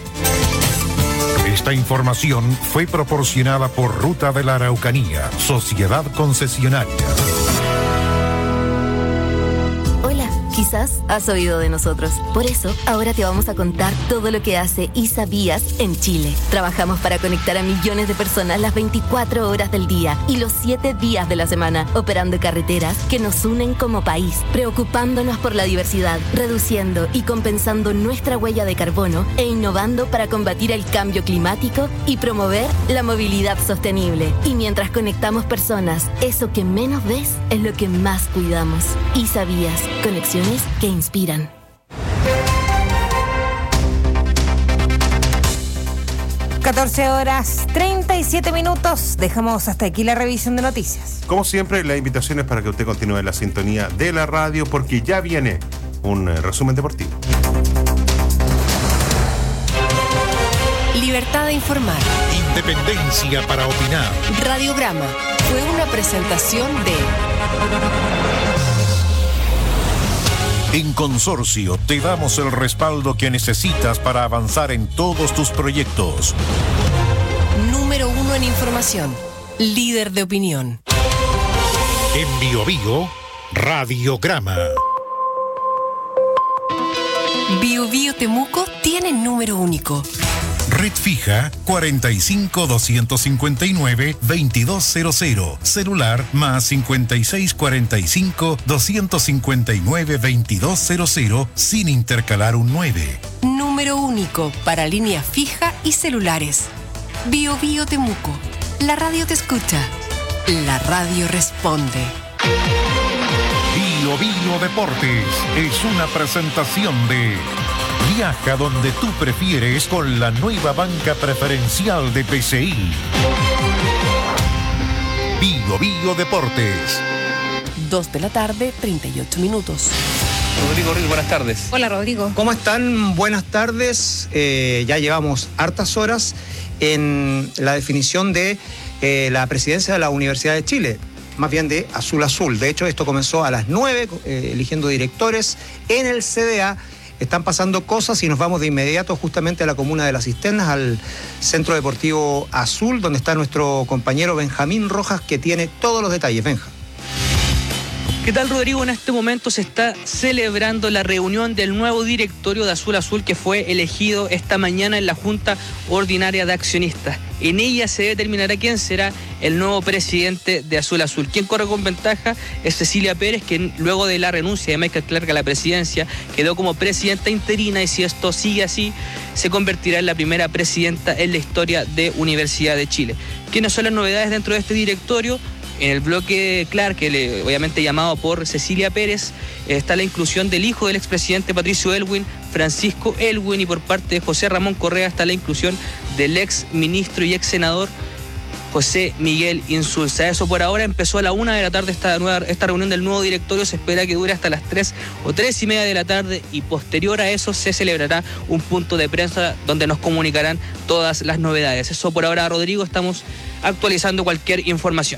Esta información fue proporcionada por Ruta de la Araucanía, Sociedad Concesionaria. Hola, quizás has oído de nosotros. Por eso, ahora te vamos a contar todo lo que hace ISABías en Chile. Trabajamos para conectar a millones de personas las 24 horas del día y los 7 días de la semana, operando carreteras que nos unen como país, preocupándonos por la diversidad, reduciendo y compensando nuestra huella de carbono e innovando para combatir el cambio climático y promover la movilidad sostenible. Y mientras conectamos personas, eso que menos ves es lo que más cuidamos. ISABías, conexiones que inspiran. (14:37). Dejamos hasta aquí la revisión de noticias. Como siempre, la invitación es para que usted continúe en la sintonía de la radio, porque ya viene un resumen deportivo. Libertad de informar. Independencia para opinar. Radiograma fue una presentación de... En Consorcio te damos el respaldo que necesitas para avanzar en todos tus proyectos. Número 1 en información. Líder de opinión. En Bio Bio, Radiograma. Bio Bio Temuco tiene número único. Red fija 45-259-2200. Celular más 5645-259-2200 sin intercalar un 9. Número único para línea fija y celulares. Bio Bio Temuco. La radio te escucha. La radio responde. Bio Bio Deportes es una presentación de... Viaja donde tú prefieres con la nueva banca preferencial de PCI. Bio Bio Deportes. 2:38 p.m. Rodrigo Ruiz, buenas tardes. Hola, Rodrigo. ¿Cómo están? Buenas tardes. Ya llevamos hartas horas en la definición de la presidencia de la Universidad de Chile, más bien de Azul Azul. De hecho, esto comenzó a las 9, eligiendo directores en el CDA. Están pasando cosas y nos vamos de inmediato justamente a la comuna de Las Cisternas, al Centro Deportivo Azul, donde está nuestro compañero Benjamín Rojas, que tiene todos los detalles. Benja. ¿Qué tal, Rodrigo? En este momento se está celebrando la reunión del nuevo directorio de Azul Azul que fue elegido esta mañana en la Junta Ordinaria de Accionistas. En ella se determinará quién será el nuevo presidente de Azul Azul. Quien corre con ventaja es Cecilia Pérez, que luego de la renuncia de Michael Clark a la presidencia quedó como presidenta interina, y si esto sigue así, se convertirá en la primera presidenta en la historia de Universidad de Chile. ¿Quiénes son las novedades dentro de este directorio? En el bloque Clark, obviamente llamado por Cecilia Pérez, está la inclusión del hijo del expresidente Patricio Aylwin, Francisco Aylwin, y por parte de José Ramón Correa está la inclusión del ex ministro y ex senador José Miguel Insulza. Eso por ahora. Empezó a la 1 de la tarde esta reunión del nuevo directorio. Se espera que dure hasta las 3 o 3:30 de la tarde, y posterior a eso se celebrará un punto de prensa donde nos comunicarán todas las novedades. Eso por ahora, Rodrigo. Estamos actualizando cualquier información.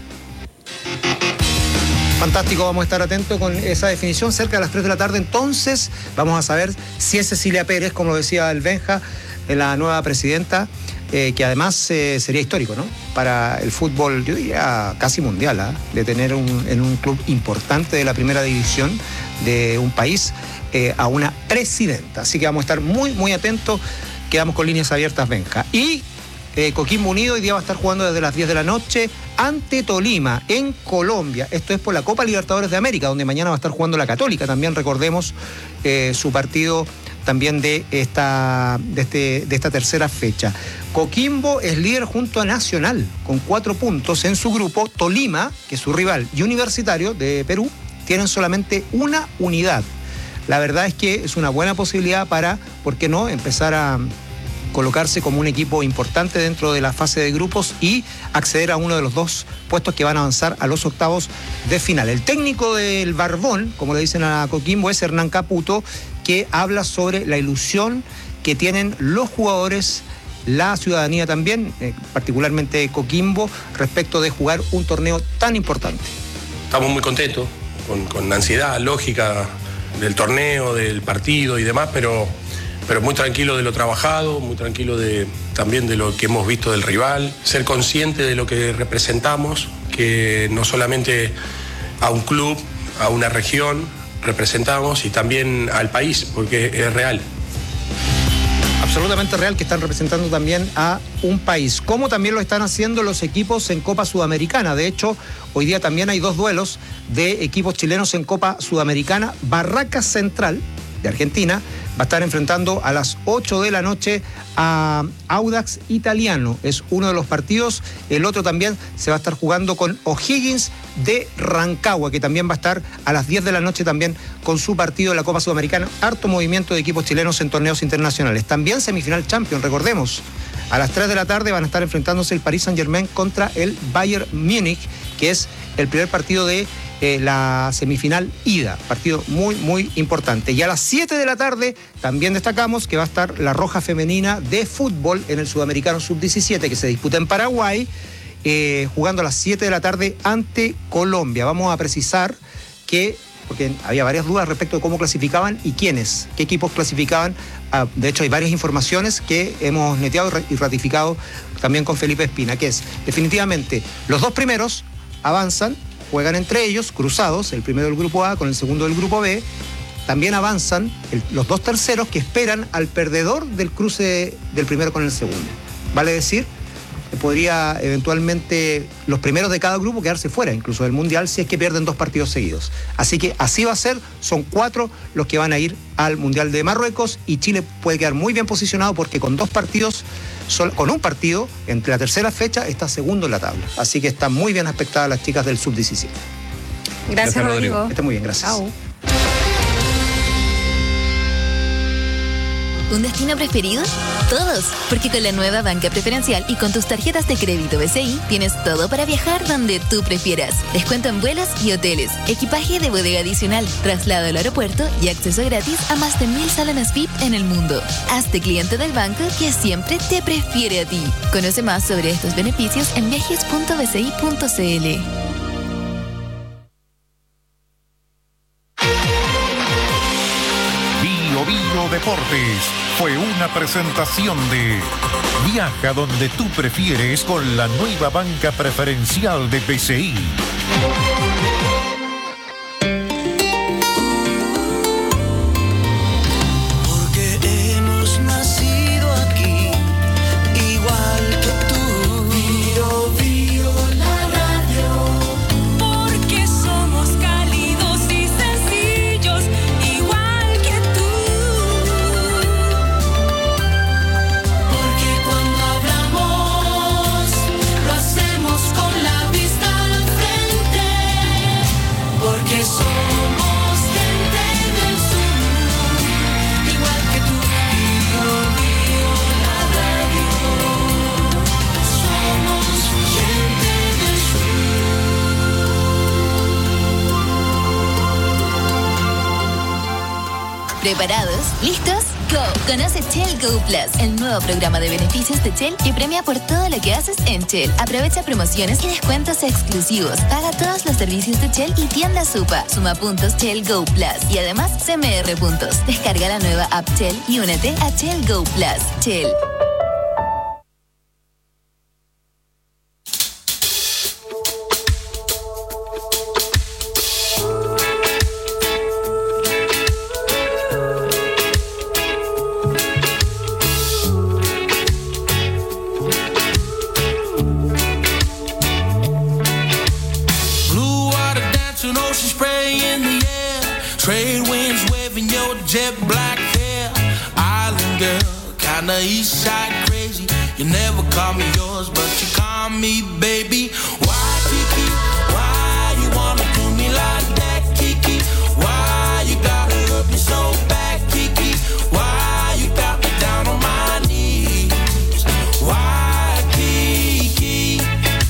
Fantástico, vamos a estar atentos con esa definición. Cerca de las 3 de la tarde, entonces, vamos a saber si es Cecilia Pérez, como lo decía el Benja, la nueva presidenta, que además sería histórico, ¿no? Para el fútbol, yo diría casi mundial, de tener en un club importante de la primera división de un país a una presidenta. Así que vamos a estar muy, muy atentos. Quedamos con líneas abiertas, Benja. Y Coquimbo Unido hoy día va a estar jugando desde las 10 de la noche ante Tolima, en Colombia. Esto es por la Copa Libertadores de América, donde mañana va a estar jugando la Católica. También recordemos su partido también de esta tercera fecha. Coquimbo es líder junto a Nacional, con 4 puntos en su grupo. Tolima, que es su rival, y Universitario de Perú, tienen solamente una unidad. La verdad es que es una buena posibilidad para, ¿por qué no?, empezar a colocarse como un equipo importante dentro de la fase de grupos y acceder a uno de los 2 puestos que van a avanzar a los octavos de final. El técnico del Barbón, como le dicen a Coquimbo, es Hernán Caputo, que habla sobre la ilusión que tienen los jugadores, la ciudadanía también, particularmente Coquimbo, respecto de jugar un torneo tan importante. Estamos muy contentos, con ansiedad lógica del torneo, del partido y demás, pero muy tranquilo de lo trabajado, muy tranquilo también de lo que hemos visto del rival, ser consciente de lo que representamos, que no solamente a un club, a una región representamos, y también al país, porque es real. Absolutamente real, que están representando también a un país, como también lo están haciendo los equipos en Copa Sudamericana. De hecho, hoy día también hay 2 duelos de equipos chilenos en Copa Sudamericana. Barracas Central, de Argentina, va a estar enfrentando a las 8 de la noche a Audax Italiano. Es uno de los partidos. El otro también se va a estar jugando con O'Higgins de Rancagua, que también va a estar a las 10 de la noche también con su partido en la Copa Sudamericana. Harto movimiento de equipos chilenos en torneos internacionales. También semifinal Champions, recordemos. A las 3 de la tarde van a estar enfrentándose el Paris Saint-Germain contra el Bayern Múnich, que es el primer partido de la semifinal ida, partido muy, muy importante. Y a las 7 de la tarde también destacamos que va a estar la Roja Femenina de fútbol en el Sudamericano Sub-17, que se disputa en Paraguay, jugando a las 7 de la tarde ante Colombia. Vamos a precisar que, porque había varias dudas respecto de cómo clasificaban y quiénes, qué equipos clasificaban. De hecho, hay varias informaciones que hemos neteado y ratificado también con Felipe Espina, que es, definitivamente, los 2 primeros avanzan, juegan entre ellos, cruzados, el primero del grupo A con el segundo del grupo B. También avanzan los 2 terceros, que esperan al perdedor del cruce del primero con el segundo. Vale decir, podría eventualmente los primeros de cada grupo quedarse fuera, incluso del Mundial, si es que pierden 2 partidos seguidos. Así que así va a ser, son 4 los que van a ir al Mundial de Marruecos, y Chile puede quedar muy bien posicionado porque con 2 partidos, con un partido entre la tercera fecha, está segundo en la tabla. Así que están muy bien aspectadas las chicas del Sub-17. Gracias, Rodrigo. Está muy bien, gracias. Chao. ¿Un destino preferido? Todos, porque con la nueva banca preferencial y con tus tarjetas de crédito BCI tienes todo para viajar donde tú prefieras. Descuento en vuelos y hoteles, equipaje de bodega adicional, traslado al aeropuerto y acceso gratis a más de 1000 salones VIP en el mundo. Hazte cliente del banco que siempre te prefiere a ti. Conoce más sobre estos beneficios en viajes.bci.cl. Bio Deportes fue una presentación de Viaja donde tú prefieres con la nueva banca preferencial de BCI. que somos gente del sur, igual que tú. Bio, bio, la radio. Somos gente del sur. ¿Preparados? ¿Listos? Go. Conoce Shell Go Plus, el nuevo programa de beneficios de Shell que premia por todo lo que haces en Shell. Aprovecha promociones y descuentos exclusivos. Paga todos los servicios de Shell y tienda Supa. Suma puntos Shell Go Plus y además CMR puntos. Descarga la nueva app Shell y únete a Shell Go Plus. Shell. East side crazy, you never call me yours, but you call me baby. Why, Kiki? Why you wanna do me like that, Kiki? Why you gotta hurt me so bad, Kiki? Why you got me down on my knees? Why, Kiki?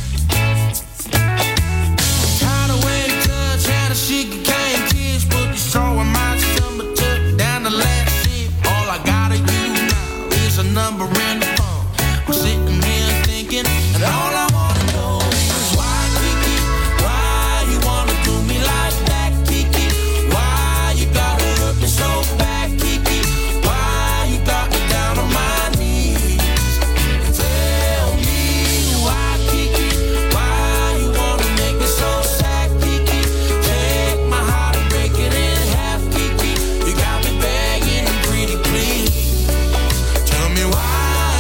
Tired of waiting touch, had a sugar cane tears, put the straw in my stomach, took down the last sip. All I gotta use a number in the phone. I'm sitting here thinking, and all I wanna know is why, Kiki? Why you wanna do me like that, Kiki? Why you gotta hurt me so bad, Kiki? Why you got me down on my knees? Tell me why, Kiki? Why you wanna make me so sad, Kiki? Take my heart and break it in half, Kiki. You got me begging and pretty please. Tell me why,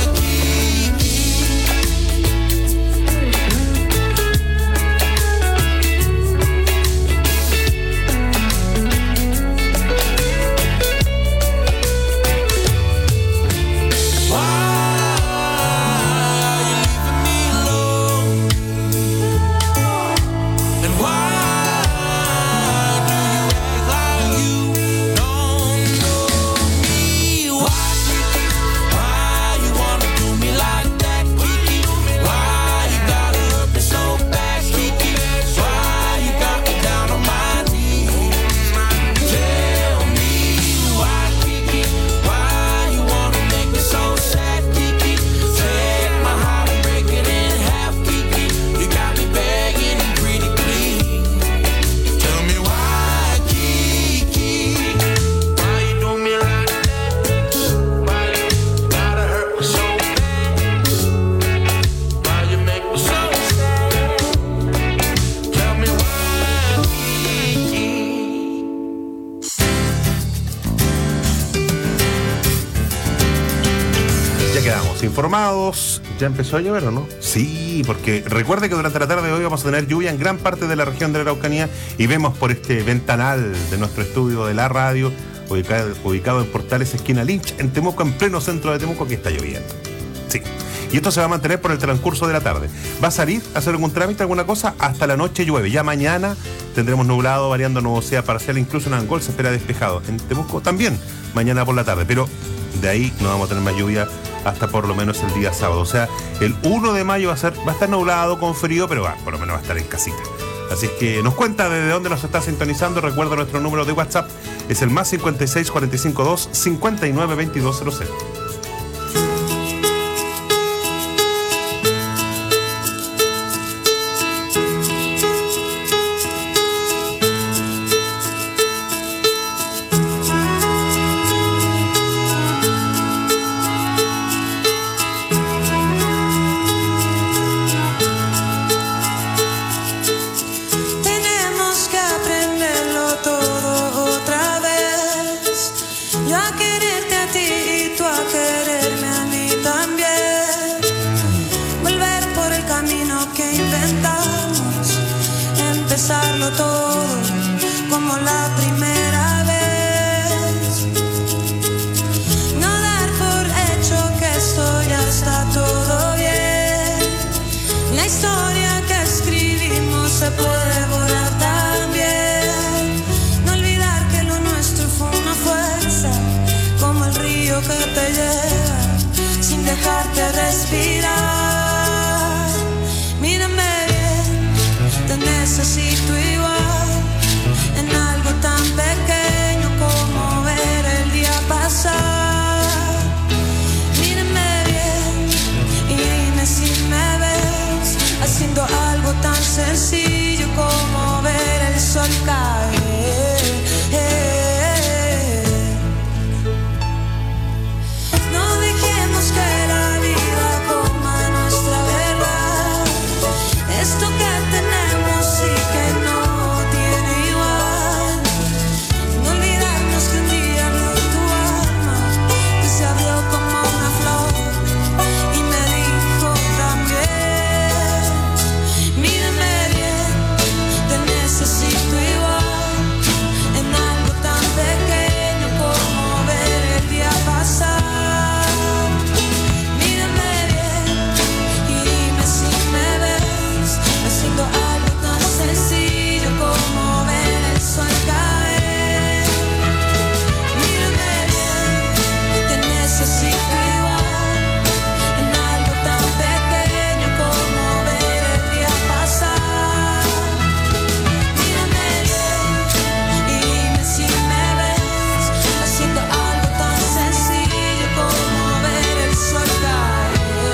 informados. ¿Ya empezó a llover o no? Sí, porque recuerde que durante la tarde de hoy vamos a tener lluvia en gran parte de la región de la Araucanía y vemos por este ventanal de nuestro estudio de la radio, ubicado en Portales, esquina Lynch, en Temuco, en pleno centro de Temuco, que está lloviendo. Sí. Y esto se va a mantener por el transcurso de la tarde. ¿Va a salir a hacer algún trámite, alguna cosa? Hasta la noche llueve. Ya mañana tendremos nublado, variando nubosidad parcial, incluso en Angol se espera despejado. En Temuco también, mañana por la tarde. Pero de ahí no vamos a tener más lluvia hasta por lo menos el día sábado. O sea, el 1 de mayo va a estar nublado, con frío, pero por lo menos va a estar en casita. Así es que nos cuenta desde dónde nos está sintonizando. Recuerda nuestro número de WhatsApp, es el más 56 452 59 2200. Todo como la primera vez, no dar por hecho que esto ya está todo bien. La historia que escribimos se puede borrar también. respirar. Mírame bien, te necesito igual, en algo tan pequeño como ver el día pasar. Mírame bien y dime si me ves, haciendo algo tan sencillo como ver el sol caer. No dejemos que la vida coma nuestra verdad, esto que tenemos y que no tiene igual. No olvidarnos que un día abrió tu alma, que se abrió como una flor y me dijo también: mírame bien, te necesito igual, en algo tan pequeño como ver el día pasar. Mírame bien y dime si me ves, haciendo algo tan sencillo como ver el sol caer. Mírame bien, te necesito igual, en algo tan pequeño como ver el día pasar. Mírame bien y dime si me ves, haciendo algo tan sencillo como ver el sol caer.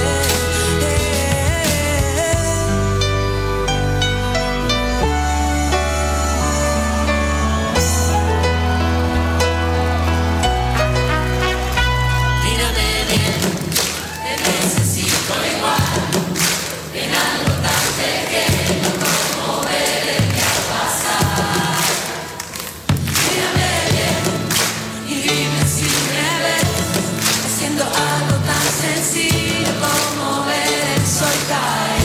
Mírame bien, te necesito igual, en algo tan pequeño como ver el día pasar. Mírame bien y dime si me ves, haciendo algo tan sencillo como ver el sol caer.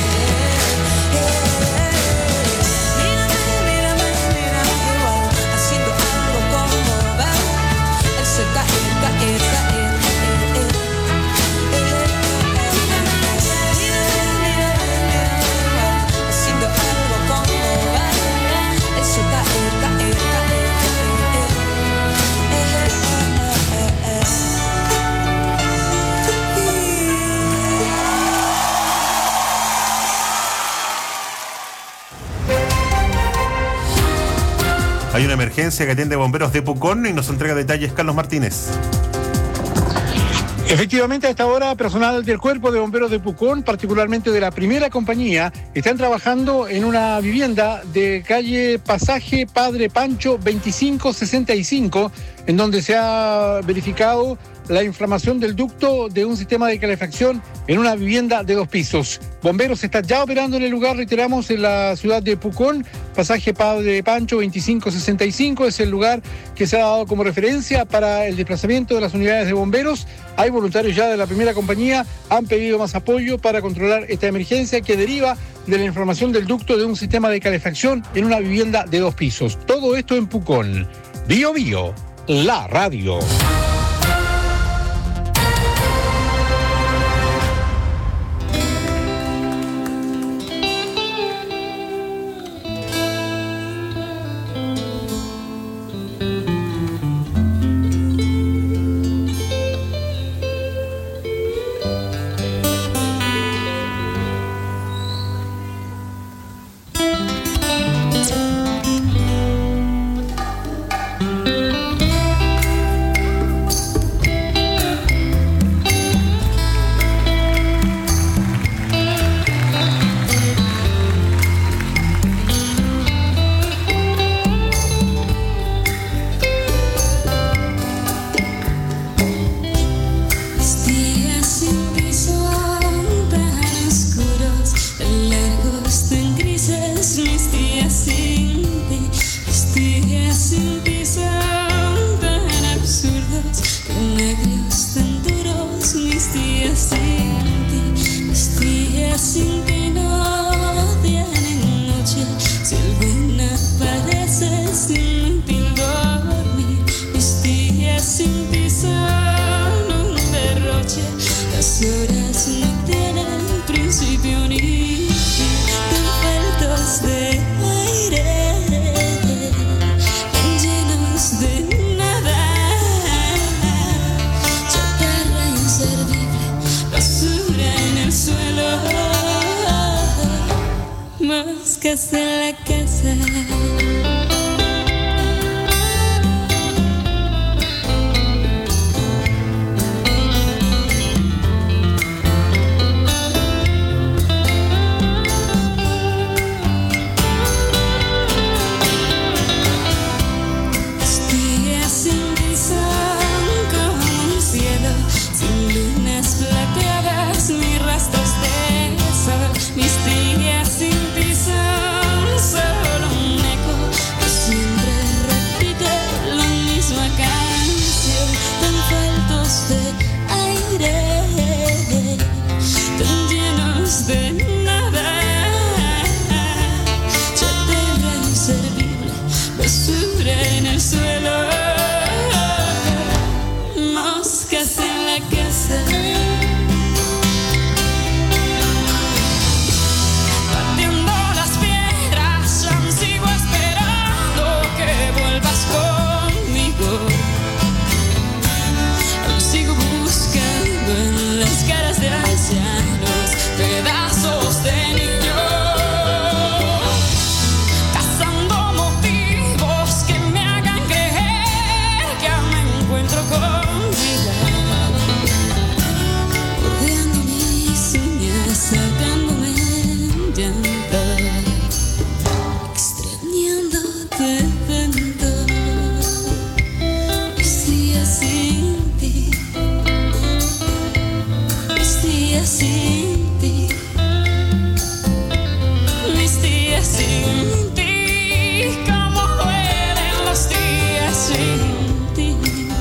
Mírame igual, haciendo algo como ver el sol caer, caer, caer. Haciendo algo como ver el sol caer, caer, Hay una emergencia que atiende bomberos de Pucón y nos entrega detalles Carlos Martínez. Efectivamente, a esta hora, personal del Cuerpo de Bomberos de Pucón, particularmente de la primera compañía, están trabajando en una vivienda de calle Pasaje Padre Pancho 2565, en donde se ha verificado la inflamación del ducto de un sistema de calefacción en una vivienda de 2 pisos. Bomberos están ya operando en el lugar, reiteramos, en la ciudad de Pucón. Pasaje Padre Pancho 2565 es el lugar que se ha dado como referencia para el desplazamiento de las unidades de bomberos. Hay voluntarios ya de la primera compañía, han pedido más apoyo para controlar esta emergencia que deriva de la inflamación del ducto de un sistema de calefacción en una vivienda de 2 pisos. Todo esto en Pucón. Bio Bio, la radio. Basura en Moscas en la casa. Mis días sin ti son solo un eco que siempre repite la misma canción, tan faltos de aire, tan llenos de nada. Ya debe servir basura en el suelo, moscas en la casa. Caras de ancianos, pedazos de niños, cazando motivos que me hagan creer que me encuentro con vida, bordeando mis uñas, sacándome en llanto, extrañándote tanto, mis días sin ti. Sin ti, mis días sin ti, cómo duelen los días sin ti,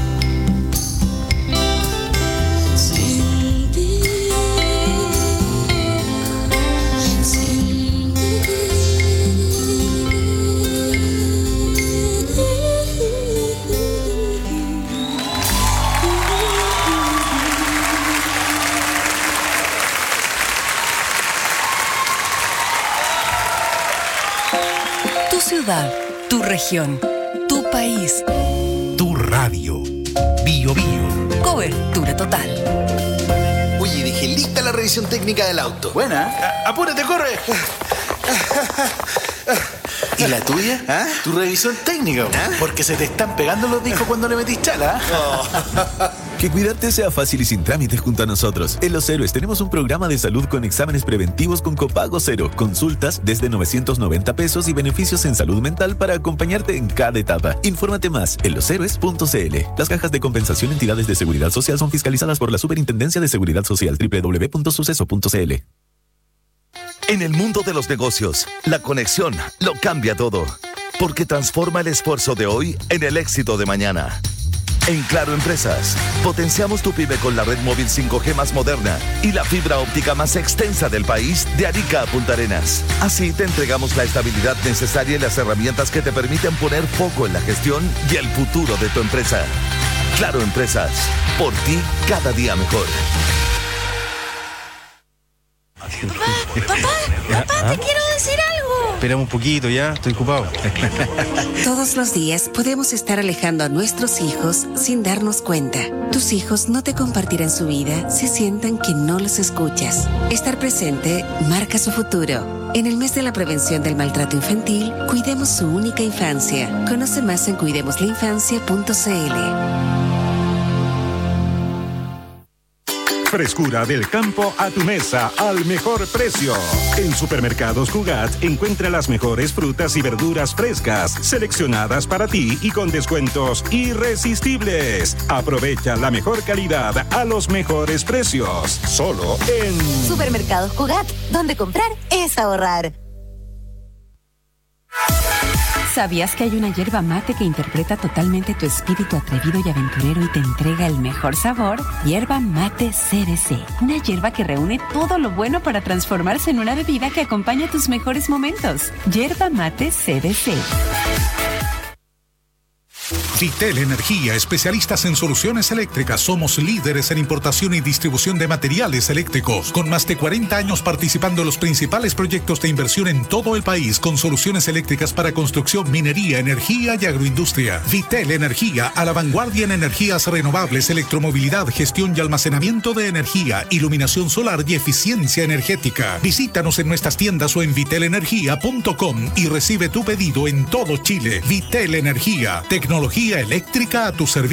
sin ti, sin ti. Tu ciudad, tu región, tu país. Tu radio. Bio Bio. Cobertura total. Oye, dejé lista la revisión técnica del auto. Buena. Apúrate, corre. ¿Y la tuya? Tu revisión técnica. Porque se te están pegando los discos cuando le metís chala. Que cuidarte sea fácil y sin trámites junto a nosotros. En Los Héroes tenemos un programa de salud con exámenes preventivos con copago cero, consultas desde 990 pesos y beneficios en salud mental para acompañarte en cada etapa. Infórmate más en loshéroes.cl. Las cajas de compensación entidades de seguridad social son fiscalizadas por la Superintendencia de Seguridad Social, www.suceso.cl. En el mundo de los negocios, la conexión lo cambia todo, porque transforma el esfuerzo de hoy en el éxito de mañana. En Claro Empresas, potenciamos tu pyme con la red móvil 5G más moderna y la fibra óptica más extensa del país, de Arica a Punta Arenas. Así te entregamos la estabilidad necesaria y las herramientas que te permiten poner foco en la gestión y el futuro de tu empresa. Claro Empresas, por ti cada día mejor. Papá, te quiero decir algo. Esperamos un poquito, ya, estoy ocupado. Todos los días podemos estar alejando a nuestros hijos sin darnos cuenta. Tus hijos no te compartirán su vida si sienten que no los escuchas. Estar presente marca su futuro. En el mes de la prevención del maltrato infantil, cuidemos su única infancia. Conoce más en cuidemoslainfancia.cl. Frescura del campo a tu mesa al mejor precio. En Supermercados Cugat encuentra las mejores frutas y verduras frescas, seleccionadas para ti y con descuentos irresistibles. Aprovecha la mejor calidad a los mejores precios. Solo en Supermercados Cugat, donde comprar es ahorrar. ¿Sabías que hay una yerba mate que interpreta totalmente tu espíritu atrevido y aventurero y te entrega el mejor sabor? Yerba mate CBC. Una yerba que reúne todo lo bueno para transformarse en una bebida que acompaña tus mejores momentos. Yerba mate CBC. Vitel Energía, especialistas en soluciones eléctricas. Somos líderes en importación y distribución de materiales eléctricos, con más de 40 años participando en los principales proyectos de inversión en todo el país, con soluciones eléctricas para construcción, minería, energía y agroindustria. Vitel Energía, a la vanguardia en energías renovables, electromovilidad, gestión y almacenamiento de energía, iluminación solar y eficiencia energética. Visítanos en nuestras tiendas o en vitelenergia.com y recibe tu pedido en todo Chile. Vitel Energía, tecnología eléctrica a tu servicio.